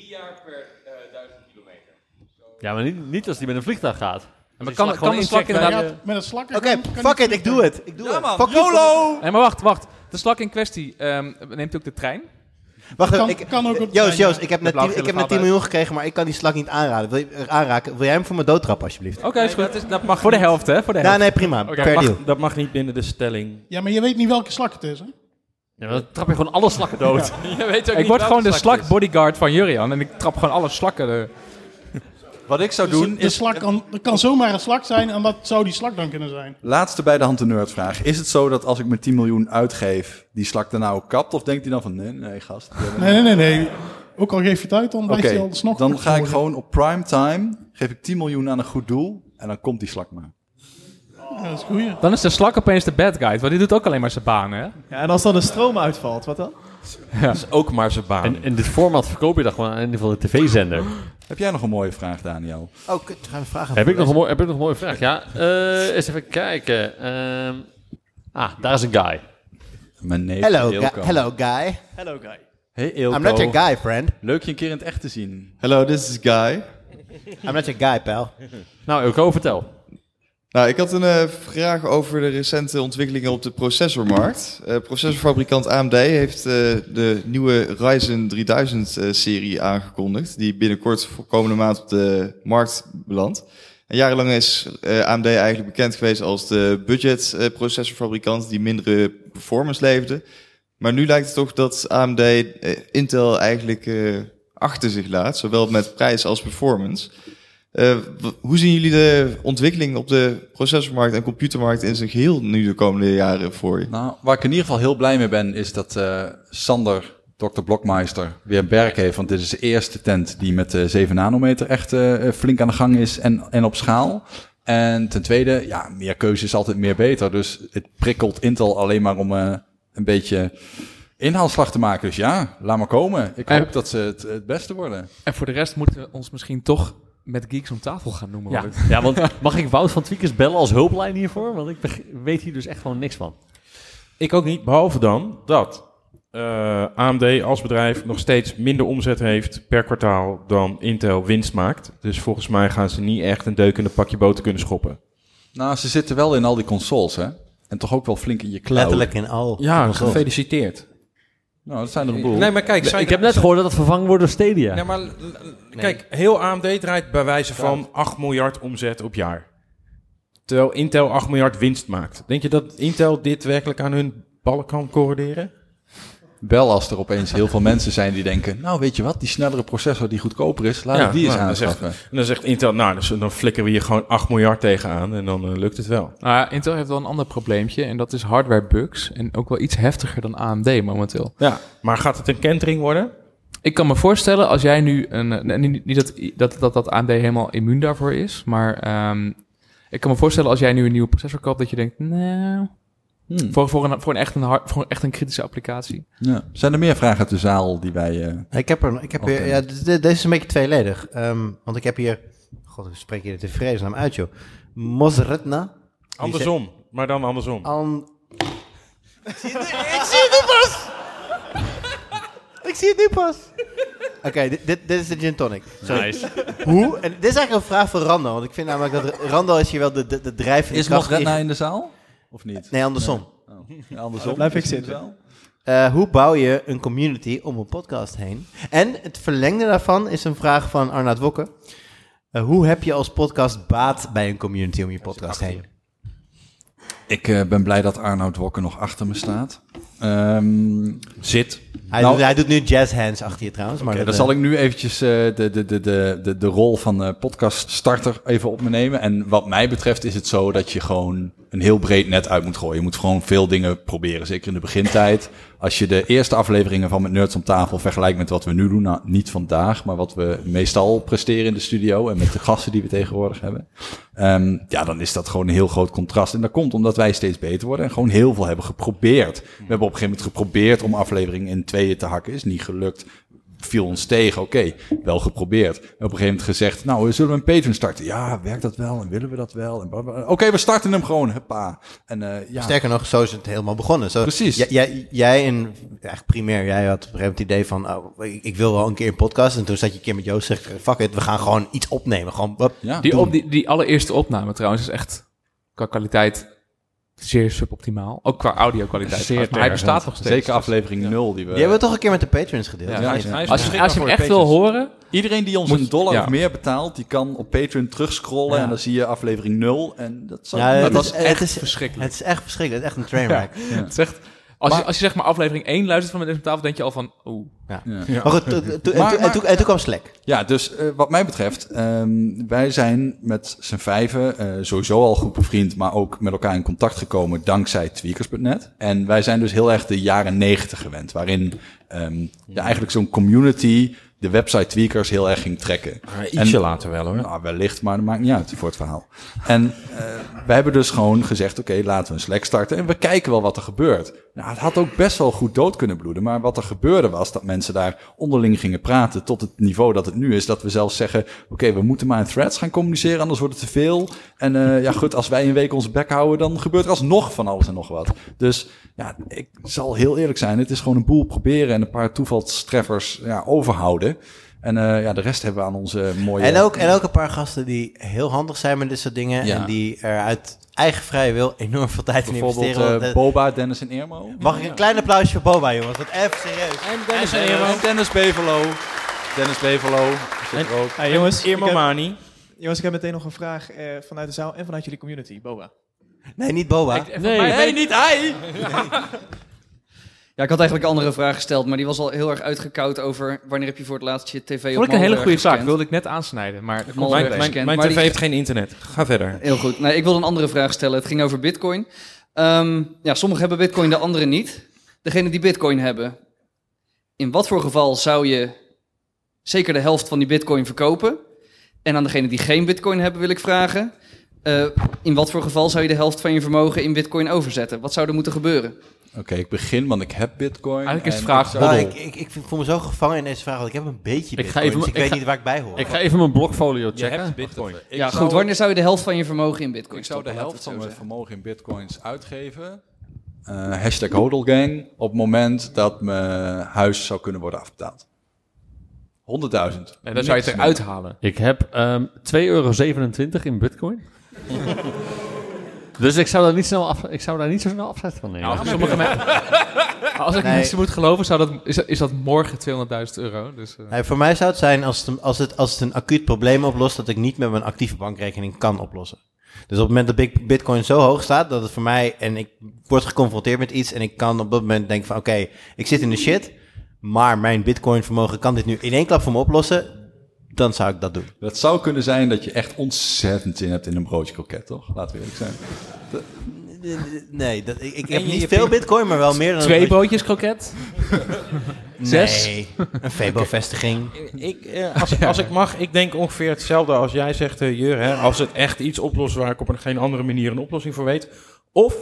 Ja, maar niet als die met een vliegtuig gaat. Maar kan de slak Ja, inderdaad... met een slak. Oké, fuck it, ik doe het. Ik doe het. Fuck YOLO! Nee, maar wacht. De slak in kwestie neemt ook de trein. Wacht Kan- even, kan ook op de Joost, trein, Joost, ik heb net blauw 10 gele miljoen gekregen, maar ik kan die slak niet aanraken. Wil jij hem voor me doodtrappen, alsjeblieft? Oké, is goed. Dat mag Voor de niet. helft, hè? Voor de Ja, helft. nee, prima. Oké, Fair deal. Dat mag niet binnen de stelling. Ja, maar je weet niet welke slak het is, hè? Ja, maar dan trap je gewoon alle slakken dood. Je weet ook ik word gewoon de slak bodyguard van Jurian. En ik trap gewoon alle slakken. Wat ik zou Dus doen de is... slak er kan zomaar een slak zijn en dat zou die slak dan kunnen zijn. Laatste bij de hand de nerd vraag. Is het zo dat als ik me 10 miljoen uitgeef, die slak daarna ook kapt? Of denkt hij dan van, nee gast. Nee. Ook al geef je het uit, dan blijft hij al nog. Dan ga ik gewoon op prime time, geef ik 10 miljoen aan een goed doel en dan komt die slak maar. Ja, dat is goed. Dan is de slak opeens de bad guy. Want die doet ook alleen maar zijn baan, hè? Ja, en als dan de stroom uitvalt, wat dan? Dat is ook maar zijn baan. En in dit format verkoop je dat gewoon aan in ieder geval de tv-zender. Heb jij nog een mooie vraag, Daniel? Oh, kut, gaan we vragen. Heb ik nog een mooie vraag? Ja, eens even kijken. Daar is een guy. Mijn neef Hello, Eelco. hello, guy. Hello, guy. Hey Eelco. I'm not your guy, friend. Leuk je een keer in het echt te zien. Hello, this is Guy. I'm not your guy, pal. Nou, Ilko, vertel. Nou, ik had een vraag over de recente ontwikkelingen op de processormarkt. Processorfabrikant AMD heeft de nieuwe Ryzen 3000-serie aangekondigd, die binnenkort voor komende maand op de markt belandt. En jarenlang is AMD eigenlijk bekend geweest als de budget processorfabrikant die mindere performance leverde. Maar nu lijkt het toch dat AMD Intel eigenlijk achter zich laat, zowel met prijs als performance. Hoe zien jullie de ontwikkeling op de processormarkt en computermarkt in zijn geheel nu de komende jaren voor je? Nou, waar ik in ieder geval heel blij mee ben, is dat Sander Dr. Blokmeister weer een berk heeft. Want dit is de eerste tent die met 7 nanometer echt flink aan de gang is en op schaal. En ten tweede, meer keuze is altijd meer beter. Dus het prikkelt Intel alleen maar om een beetje inhaalslag te maken. Dus laat maar komen. Ik hoop dat ze het beste worden. En voor de rest moeten we ons misschien toch met Geeks om tafel gaan noemen. Ja, want mag ik Wout van Tweakers bellen als hulplijn hiervoor? Want ik weet hier dus echt gewoon niks van. Ik ook niet, behalve dan dat AMD als bedrijf nog steeds minder omzet heeft per kwartaal dan Intel winst maakt. Dus volgens mij gaan ze niet echt een deuk in een pakje boter kunnen schoppen. Nou, ze zitten wel in al die consoles, hè? En toch ook wel flink in je cloud. Letterlijk in al. Ja, consoles. Gefeliciteerd. Nou, dat zijn er een boel. Nee, maar kijk, Ik heb net gehoord dat het vervangen wordt door Stadia. Nee, maar kijk, heel AMD draait bij wijze van 8 miljard omzet op jaar. Terwijl Intel 8 miljard winst maakt. Denk je dat Intel dit werkelijk aan hun ballen kan correleren? Wel als er opeens heel veel mensen zijn die denken... nou, weet je wat, die snellere processor die goedkoper is... laat ik die eens aanschaffen. En dan zegt Intel, dan flikkeren we hier gewoon 8 miljard tegenaan... en dan lukt het wel. Intel heeft wel een ander probleempje... en dat is hardware bugs. En ook wel iets heftiger dan AMD momenteel. Ja, maar gaat het een kentering worden? Ik kan me voorstellen als jij nu... niet dat AMD helemaal immuun daarvoor is... maar ik kan me voorstellen als jij nu een nieuwe processor koopt... dat je denkt, nou... Voor echt een kritische applicatie. Ja. Zijn er meer vragen uit de zaal die wij... Ik heb hier, deze is een beetje tweeledig. Want ik heb hier... God, ik spreek hier de vredesnaam uit, joh. Mosretna. Andersom, maar dan andersom. Ik zie het nu pas! Ik zie het nu pas! Oké, dit is de gin tonic. Sorry. Nice. Hoe? En dit is eigenlijk een vraag voor Randall. Want ik vind namelijk dat Randall is hier wel de drijvende Is kracht. Mosretna in de zaal? Of niet? Nee, andersom. Nee. Oh. Ja, andersom. Blijf ik zitten. Hoe bouw je een community om een podcast heen? En het verlengde daarvan is een vraag van Arnoud Wokke. Hoe heb je als podcast baat bij een community om je podcast heen? Ik ben blij dat Arnoud Wokke nog achter me staat. Zit. Hij doet nu jazz hands achter je trouwens. Maar dan zal ik nu eventjes de rol van podcast starter even op me nemen. En wat mij betreft is het zo dat je gewoon een heel breed net uit moet gooien. Je moet gewoon veel dingen proberen, zeker in de begintijd. Als je de eerste afleveringen van Met Nerds om Tafel vergelijkt met wat we nu doen, nou, niet vandaag, maar wat we meestal presteren in de studio en met de gasten die we tegenwoordig hebben. Dan is dat gewoon een heel groot contrast. En dat komt omdat wij steeds beter worden en gewoon heel veel hebben geprobeerd. We hebben op een gegeven moment geprobeerd om afleveringen in 2 te hakken. Is niet gelukt. Viel ons tegen. Oké, wel geprobeerd. We hebben op een gegeven moment gezegd, nou, zullen we een Patreon starten? Ja, werkt dat wel? En willen we dat wel? Oké, we starten hem gewoon. Huppa. En, Sterker nog, zo is het helemaal begonnen. Zo, precies. Jij en eigenlijk primair, jij had op een gegeven moment het idee van, ik wil wel een keer een podcast. En toen zat je een keer met Joost en zeg, fuck it, we gaan gewoon iets opnemen. Gewoon, Die allereerste opname trouwens is echt qua kwaliteit zeer suboptimaal. Ook qua audio-kwaliteit. Maar hij bestaat nog steeds. Zeker aflevering 0. Die hebben we toch een keer met de Patrons gedeeld. Ja, als je hem echt wil horen... Iedereen die ons $1 of meer betaalt, die kan op Patreon terugscrollen. Ja. En dan zie je aflevering 0. En dat was echt verschrikkelijk. Het is echt verschrikkelijk. Het is echt een trainwreck. Ja. Het is echt... Als je zeg maar aflevering 1 luistert van Met Nerds om Tafel, denk je al van... Oeh. Ja. Maar goed, en toen kwam Slack. Ja, dus wat mij betreft, wij zijn met z'n 5 sowieso al goed bevriend, maar ook met elkaar in contact gekomen dankzij Tweakers.net. En wij zijn dus heel erg de jaren 90 gewend, waarin eigenlijk zo'n community de website Tweakers heel erg ging trekken. Ietsje later wel hoor. Nou, wellicht, maar dat maakt niet uit voor het verhaal. En wij hebben dus gewoon gezegd, oké, laten we een Slack starten en we kijken wel wat er gebeurt. Nou, het had ook best wel goed dood kunnen bloeden, maar wat er gebeurde was dat mensen daar onderling gingen praten tot het niveau dat het nu is, dat we zelfs zeggen, oké, we moeten maar in threads gaan communiceren, anders wordt het te veel. En goed, als wij een week onze bek houden, dan gebeurt er alsnog van alles en nog wat. Dus ja, ik zal heel eerlijk zijn, het is gewoon een boel proberen en een paar toevalstreffers overhouden. En de rest hebben we aan onze mooie... En ook een paar gasten die heel handig zijn met dit soort dingen. Ja. En die er uit eigen vrije wil enorm veel tijd in investeren. Bijvoorbeeld Boba, Dennis en Irmo. Mag ik een klein applausje voor Boba, jongens? Want even serieus. En Dennis en Irmo. En Dennis Bevelo. Dennis Bevelo. En ook. Hey, jongens, Irmo Mani. Jongens, ik heb meteen nog een vraag vanuit de zaal en vanuit jullie community. Boba. Nee, niet Boba. Nee, niet hij! Ja, ik had eigenlijk een andere vraag gesteld, maar die was al heel erg uitgekoud over wanneer heb je voor het laatst je tv op Vond ik een hele goede vraag, gescand. wilde ik net aansnijden, maar... Mijn tv heeft geen internet. Ga verder. Heel goed. Nee, ik wilde een andere vraag stellen. Het ging over Bitcoin. Sommigen hebben Bitcoin, de anderen niet. Degenen die Bitcoin hebben, in wat voor geval zou je zeker de helft van die bitcoin verkopen? En aan degene die geen bitcoin hebben wil ik vragen... in wat voor geval zou je de helft van je vermogen in bitcoin overzetten? Wat zou er moeten gebeuren? Oké, ik begin, want ik heb bitcoin. Eigenlijk is de vraag... Ik voel me zo gevangen in deze vraag, want ik heb een beetje bitcoin, dus ik weet niet waar ik bij hoor. Ik ga even mijn blokfolio checken. Je hebt bitcoin. Goed, wanneer zou je de helft van je vermogen in bitcoin Ik zou de stoppen? helft van mijn vermogen in bitcoins uitgeven. Hashtag HODLgang. Op het moment dat mijn huis zou kunnen worden afbetaald. 100.000. En dan zou je het eruit halen. Ik heb €2,27 in bitcoin. Dus ik zou daar niet zo snel afzet van nemen. Als ik mensen moet geloven, is dat morgen €200.000. Dus, Nee, voor mij zou het zijn als het een acuut probleem oplost, dat ik niet met mijn actieve bankrekening kan oplossen. Dus op het moment dat bitcoin zo hoog staat, dat het voor mij, en ik word geconfronteerd met iets en ik kan op dat moment denken van oké, ik zit in de shit, maar mijn bitcoin vermogen kan dit nu in één klap voor me oplossen, dan zou ik dat doen. Dat zou kunnen zijn dat je echt ontzettend zin hebt in een broodje kroket, toch? Laten we eerlijk zijn. Nee, ik heb niet veel bitcoin, maar wel meer dan... 2 broodjes kroket? 6? Nee, een Febo-vestiging. Als ik mag, ik denk ongeveer hetzelfde als jij zegt, Jur. Hè? Als het echt iets oplost waar ik op geen andere manier een oplossing voor weet. Of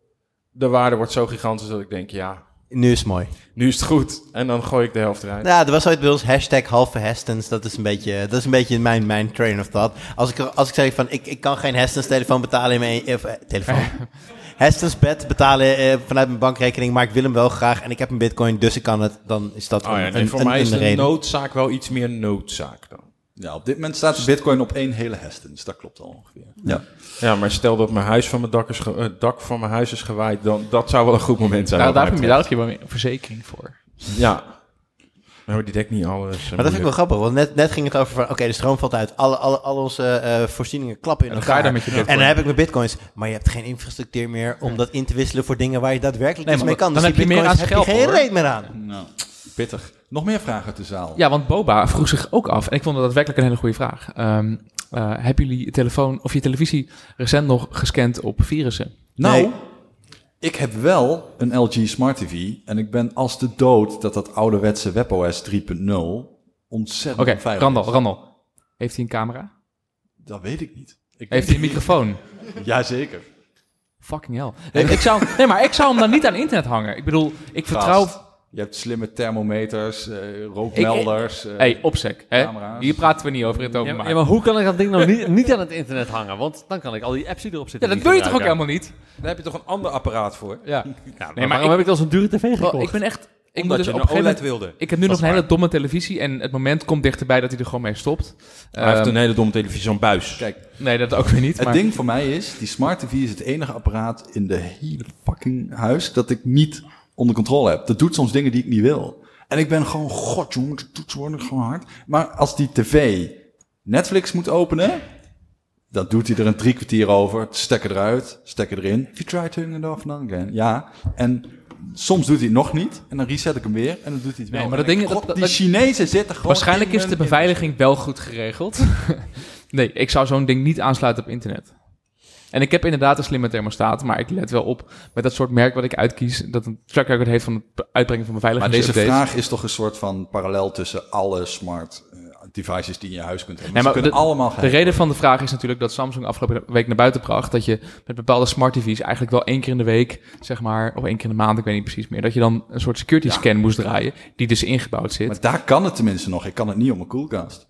de waarde wordt zo gigantisch dat ik denk, ja... Nu is het mooi. Nu is het goed. En dan gooi ik de helft eruit. Ja, er was ooit bij ons hashtag halve Hestens. Dat is een beetje mijn train of thought. Als ik zeg van, ik kan geen Hestens telefoon betalen in mijn... telefoon. Hestens bed betalen vanuit mijn bankrekening, maar ik wil hem wel graag en ik heb een bitcoin, dus ik kan het. Dan is dat voor mij is de noodzaak wel iets meer noodzaak dan. Ja, op dit moment staat de bitcoin op 1 hele Hestens. Dat klopt al ongeveer. Ja, maar stel dat mijn huis van mijn dak van mijn huis is gewaaid, dan dat zou wel een goed moment zijn. Daar heb je wel een verzekering voor. Ja. Maar die dekt niet alles. Maar dat vind ik wel grappig, want net ging het over van, oké, de stroom valt uit, al onze voorzieningen klappen in elkaar. En dan heb ik mijn bitcoins, maar je hebt geen infrastructuur meer om dat in te wisselen voor dingen waar je daadwerkelijk iets mee kan. Dan dus heb je meer aan heb je geen reet meer aan. Nou, pittig. Nog meer vragen uit de zaal? Ja, want Boba vroeg zich ook af, en ik vond dat daadwerkelijk een hele goede vraag. Hebben jullie je televisie recent nog gescand op virussen? Nou, nee. Ik heb wel een LG Smart TV en ik ben als de dood dat ouderwetse WebOS 3.0 ontzettend veilig is. Randall, heeft hij een camera? Dat weet ik niet. Heeft hij een microfoon? Jazeker. Fucking hell. Maar ik zou hem dan niet aan internet hangen. Ik bedoel, ik vertrouw... Je hebt slimme thermometers, rookmelders. Opsec. Hier praten we niet over het openbaar. Ja, maar hoe kan ik dat ding nou niet aan het internet hangen? Want dan kan ik al die apps die erop zitten. Ja, dat doe je toch ook helemaal niet? Daar heb je toch een ander apparaat voor? Ja. Maar waarom heb ik dan zo'n dure tv gekocht? Ik ben echt... Omdat je een OLED wilde. Ik heb nu nog een hele domme televisie en het moment komt dichterbij dat hij er gewoon mee stopt. Hij heeft een hele domme televisie, zo'n buis. Kijk, nee, dat ook weer niet. Het ding voor mij is, die Smart TV is het enige apparaat in de hele fucking huis dat ik niet onder controle heb. Dat doet soms dingen die ik niet wil. En ik ben gewoon, god jongen, de toetsen worden gewoon hard. Maar als die tv Netflix moet openen, dan doet hij er een 3 kwartier over. Stekker eruit, stekker erin. If you try turning it off now again. Ja, en soms doet hij het nog niet. En dan reset ik hem weer. En dan doet hij het wel. Nee, maar dat ding, die Chinezen zitten gewoon... Waarschijnlijk is de beveiliging wel goed geregeld. Nee, ik zou zo'n ding niet aansluiten op internet. En ik heb inderdaad een slimme thermostaat, maar ik let wel op met dat soort merk wat ik uitkies, dat een track record heeft van het uitbrengen van beveiligingsupdates. Maar deze vraag is toch een soort van parallel tussen alle smart devices die je in je huis kunt hebben. Nee, maar ze kunnen allemaal de reden van de vraag is natuurlijk dat Samsung afgelopen week naar buiten bracht dat je met bepaalde smart TV's eigenlijk wel 1 keer in de week, zeg maar, of 1 keer in de maand, ik weet niet precies meer, dat je dan een soort security scan moest draaien, die dus ingebouwd zit. Maar daar kan het tenminste nog. Ik kan het niet op mijn koelkast.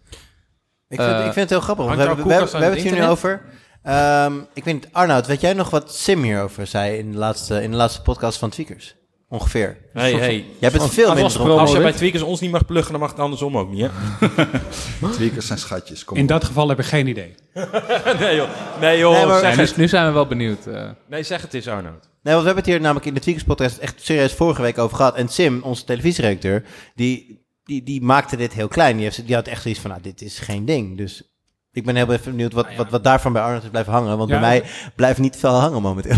Ik vind het heel grappig. We hebben het hier nu over. Ik weet niet, Arnoud, weet jij nog wat Sim hierover zei in de laatste podcast van Tweakers? Ongeveer. Hey. Jij bent veel minder dronken. Als je bij Tweakers ons niet mag pluggen, dan mag het andersom ook niet, hè? Tweakers zijn schatjes. Kom in dat geval heb ik geen idee. Nee joh. Nu zijn we wel benieuwd. Nee, zeg het eens, Arnoud. Nee, want we hebben het hier namelijk in de Tweakers podcast echt serieus vorige week over gehad. En Sim, onze televisieredacteur, die maakte dit heel klein. Die had echt zoiets van, nou, dit is geen ding. Dus ik ben heel even benieuwd wat daarvan bij Arnold is blijven hangen. Want bij mij blijft niet veel hangen momenteel.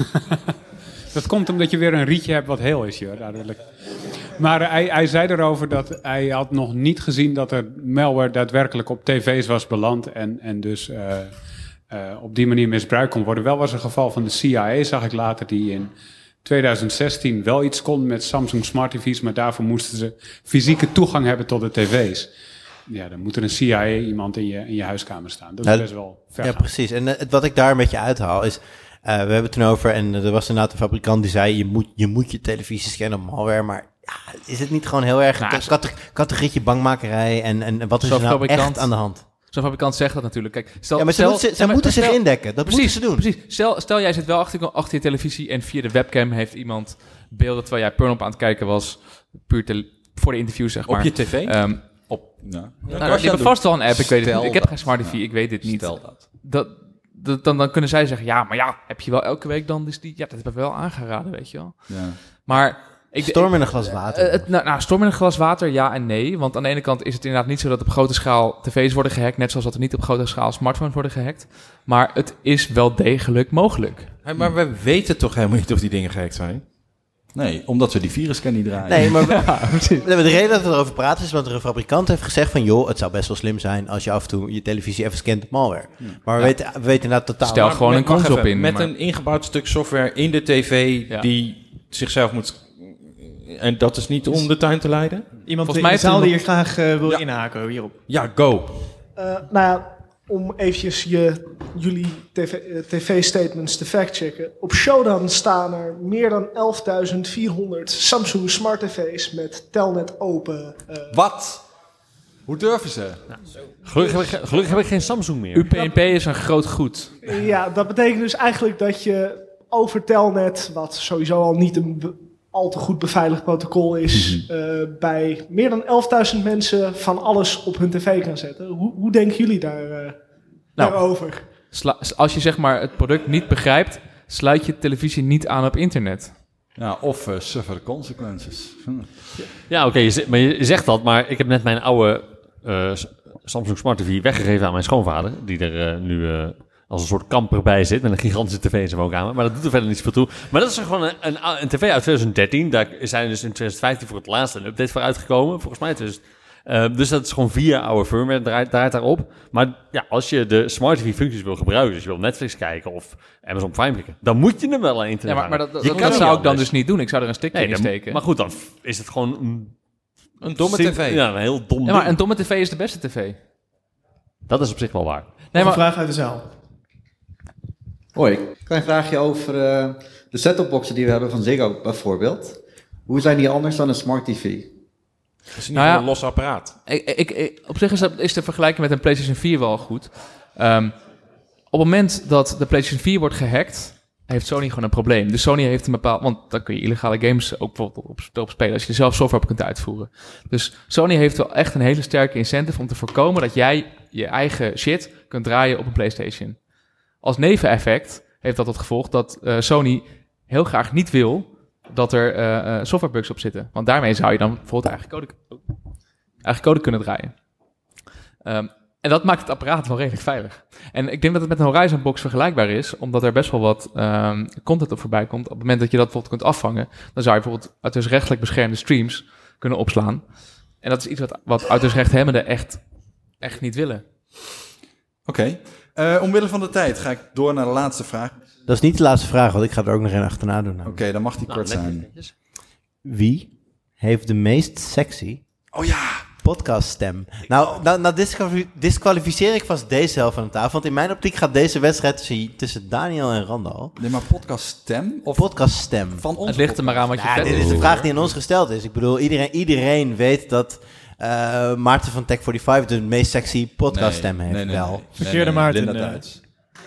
Dat komt omdat je weer een rietje hebt wat heel is, joh, duidelijk. Maar hij zei erover dat hij had nog niet gezien dat er malware daadwerkelijk op tv's was beland en dus op die manier misbruikt kon worden. Wel was een geval van de CIA, zag ik later, die in 2016 wel iets kon met Samsung Smart TV's, maar daarvoor moesten ze fysieke toegang hebben tot de tv's. Ja, dan moet er een CIA iemand in je huiskamer staan. Dat is best wel ver. Ja, precies. En wat ik daar een beetje uithaal is, we hebben het toen over, en er was inderdaad een fabrikant die zei, je moet je televisie scannen op malware, maar ja, is het niet gewoon heel erg categorietje bangmakerij en wat is er nou echt aan de hand? Zo'n fabrikant zegt dat natuurlijk. Kijk, zij moeten zich indekken. Dat moeten ze doen. Precies. Stel jij zit wel achter je televisie en via de webcam heeft iemand beelden terwijl jij Pornhub aan het kijken was, puur voor de interview, zeg maar. Op je tv? Je hebt vast wel een app, ik weet het niet. Ik heb geen smart TV, ik weet dit niet. Stel dat. Dan kunnen zij zeggen, ja, maar ja, heb je wel elke week dan dus die... Ja, dat heb ik wel aangeraden, weet je wel. Ja. Maar... Storm in een glas water. Storm in een glas water, ja en nee. Want aan de ene kant is het inderdaad niet zo dat op grote schaal tv's worden gehackt, net zoals dat er niet op grote schaal smartphones worden gehackt. Maar het is wel degelijk mogelijk. Maar we weten toch helemaal niet of die dingen gehackt zijn? Nee, omdat we die virusscan niet draaien. Nee, maar de reden dat we erover praten is omdat er een fabrikant heeft gezegd van, joh, het zou best wel slim zijn als je af en toe je televisie even scant op malware. Maar we weten inderdaad totaal... Stel gewoon een cons op in. Met een ingebouwd stuk software in de tv die zichzelf moet... En dat is niet om de tuin te leiden? Iemand in de zaal die hier graag wil inhaken hierop. Ja, go. Nou ja, om eventjes jullie tv-statements te factchecken. Op Showdown staan er meer dan 11.400 Samsung Smart TV's met Telnet open. Wat? Hoe durven ze? Gelukkig heb ik geen Samsung meer. UPnP is een groot goed. Ja, dat betekent dus eigenlijk dat je over Telnet, wat sowieso al niet een al te goed beveiligd protocol is, bij meer dan 11.000 mensen van alles op hun tv kan zetten. Hoe denken jullie daarover? Als je zeg maar het product niet begrijpt, sluit je televisie niet aan op internet. Ja, of suffer de consequences. Ja, oké, maar je zegt dat, maar ik heb net mijn oude Samsung Smart TV weggegeven aan mijn schoonvader, die er nu als een soort kamper bij zit met een gigantische tv in zijn woonkamer. Maar dat doet er verder niet zoveel toe. Maar dat is gewoon een tv uit 2013. Daar zijn dus in 2015 voor het laatst een update voor uitgekomen. Volgens mij dus dat is gewoon 4 oude firmware draait daarop. Maar ja, als je de Smart TV functies wil gebruiken, dus je wil Netflix kijken of Amazon Prime kijken, dan moet je hem wel aan internet maar dat zou ik dan dus niet doen. Ik zou er een stickje in steken. Maar goed, dan is het gewoon een domme tv. Ja, een heel dom maar een domme tv is de beste tv. Dat is op zich wel waar. Een vraag uit de zaal. Hoi, klein vraagje over de set-topboxen die we hebben van Ziggo bijvoorbeeld. Hoe zijn die anders dan een smart TV? Dat is niet een los apparaat. Op zich is de vergelijking met een PlayStation 4 wel goed. Op het moment dat de PlayStation 4 wordt gehackt, heeft Sony gewoon een probleem. Dus Sony heeft een bepaald... Want dan kun je illegale games ook bijvoorbeeld op spelen als je er zelf software op kunt uitvoeren. Dus Sony heeft wel echt een hele sterke incentive om te voorkomen dat jij je eigen shit kunt draaien op een PlayStation. Als neveneffect heeft dat tot gevolg dat Sony heel graag niet wil dat er softwarebugs op zitten. Want daarmee zou je dan bijvoorbeeld eigen code kunnen draaien. En dat maakt het apparaat wel redelijk veilig. En ik denk dat het met een Horizon Box vergelijkbaar is, omdat er best wel wat content op voorbij komt. Op het moment dat je dat bijvoorbeeld kunt afvangen, dan zou je bijvoorbeeld auteursrechtelijk beschermde streams kunnen opslaan. En dat is iets wat auteursrechthebbenden echt niet willen. Oké. Omwille van de tijd ga ik door naar de laatste vraag. Dat is niet de laatste vraag, want ik ga er ook nog een achterna doen. Oké, dan mag die kort zijn. Wie heeft de meest sexy podcaststem? Nou disqualificeer ik vast deze helft van de tafel. Want in mijn optiek gaat deze wedstrijd tussen Daniel en Randal. Nee, maar podcaststem? Of podcaststem. Van ons? Het ligt er maar aan wat je vet dit is de vraag die aan ons gesteld is. Ik bedoel, iedereen weet dat Maarten van Tech45 de meest sexy podcaststem heeft. Nee. Verkeerde Maarten. Linda Duits.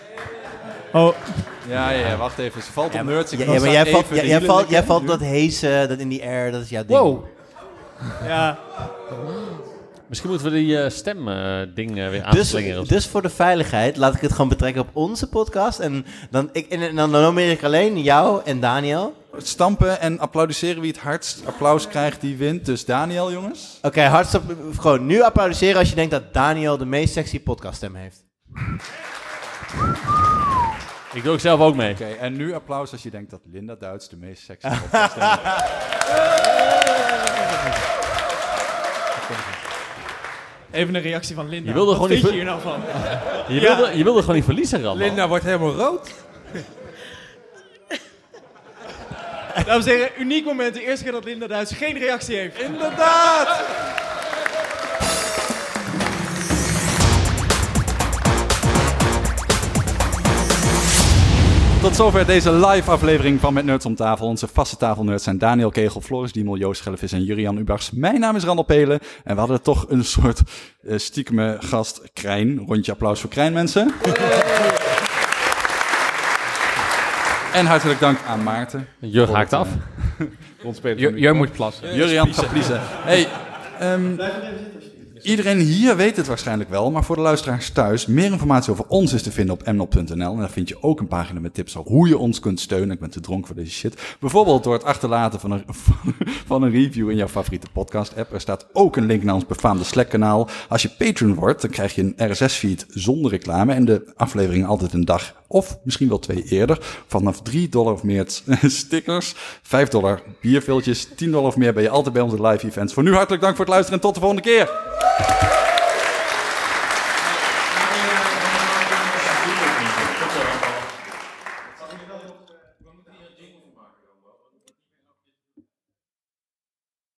Oh. Ja, wacht even. Ze valt op nerds. Maar jij valt dat hezen, dat in die air, dat is jouw ding. Wow. Ja. Misschien moeten we die stemding weer aanslingeren. Dus voor de veiligheid laat ik het gewoon betrekken op onze podcast. En dan nomeer ik alleen jou en Daniel. Stampen en applaudisseren wie het hardst applaus krijgt, die wint. Dus Daniel, jongens. Oké, gewoon nu applaudisseren als je denkt dat Daniel de meest sexy podcaststem heeft. Ik doe ook zelf ook mee. Oké, en nu applaus als je denkt dat Linda Duits de meest sexy podcaststem heeft. Even een reactie van Linda. Je wilde Wat vind je hier nou van? Je wilde gewoon niet verliezen, Randal. Linda wordt helemaal rood. Dames en heren, uniek moment. De eerste keer dat Linda Duits geen reactie heeft. Inderdaad! Tot zover deze live aflevering van Met Nerds om Tafel. Onze vaste tafelnerds zijn Daniel Kegel, Floris Diemel, Joost Schellevis en Jurian Ubachs. Mijn naam is Randall Pelen en we hadden toch een soort stiekeme gast, Krijn. Rondje applaus voor Krijn, mensen. En hartelijk dank aan Maarten. Jur haakt af. Jur moet plassen. Jurian gaat pliezen. Hey, iedereen hier weet het waarschijnlijk wel, maar voor de luisteraars thuis, meer informatie over ons is te vinden op mnop.nl. En daar vind je ook een pagina met tips over hoe je ons kunt steunen. Ik ben te dronken voor deze shit. Bijvoorbeeld door het achterlaten van een review in jouw favoriete podcast-app. Er staat ook een link naar ons befaamde Slack-kanaal. Als je patron wordt, dan krijg je een RSS-feed zonder reclame en de aflevering altijd een dag of misschien wel 2 eerder. Vanaf $3 of meer stickers, $5 bierviltjes, $10 of meer ben je altijd bij onze live events. Voor nu hartelijk dank voor het luisteren en tot de volgende keer.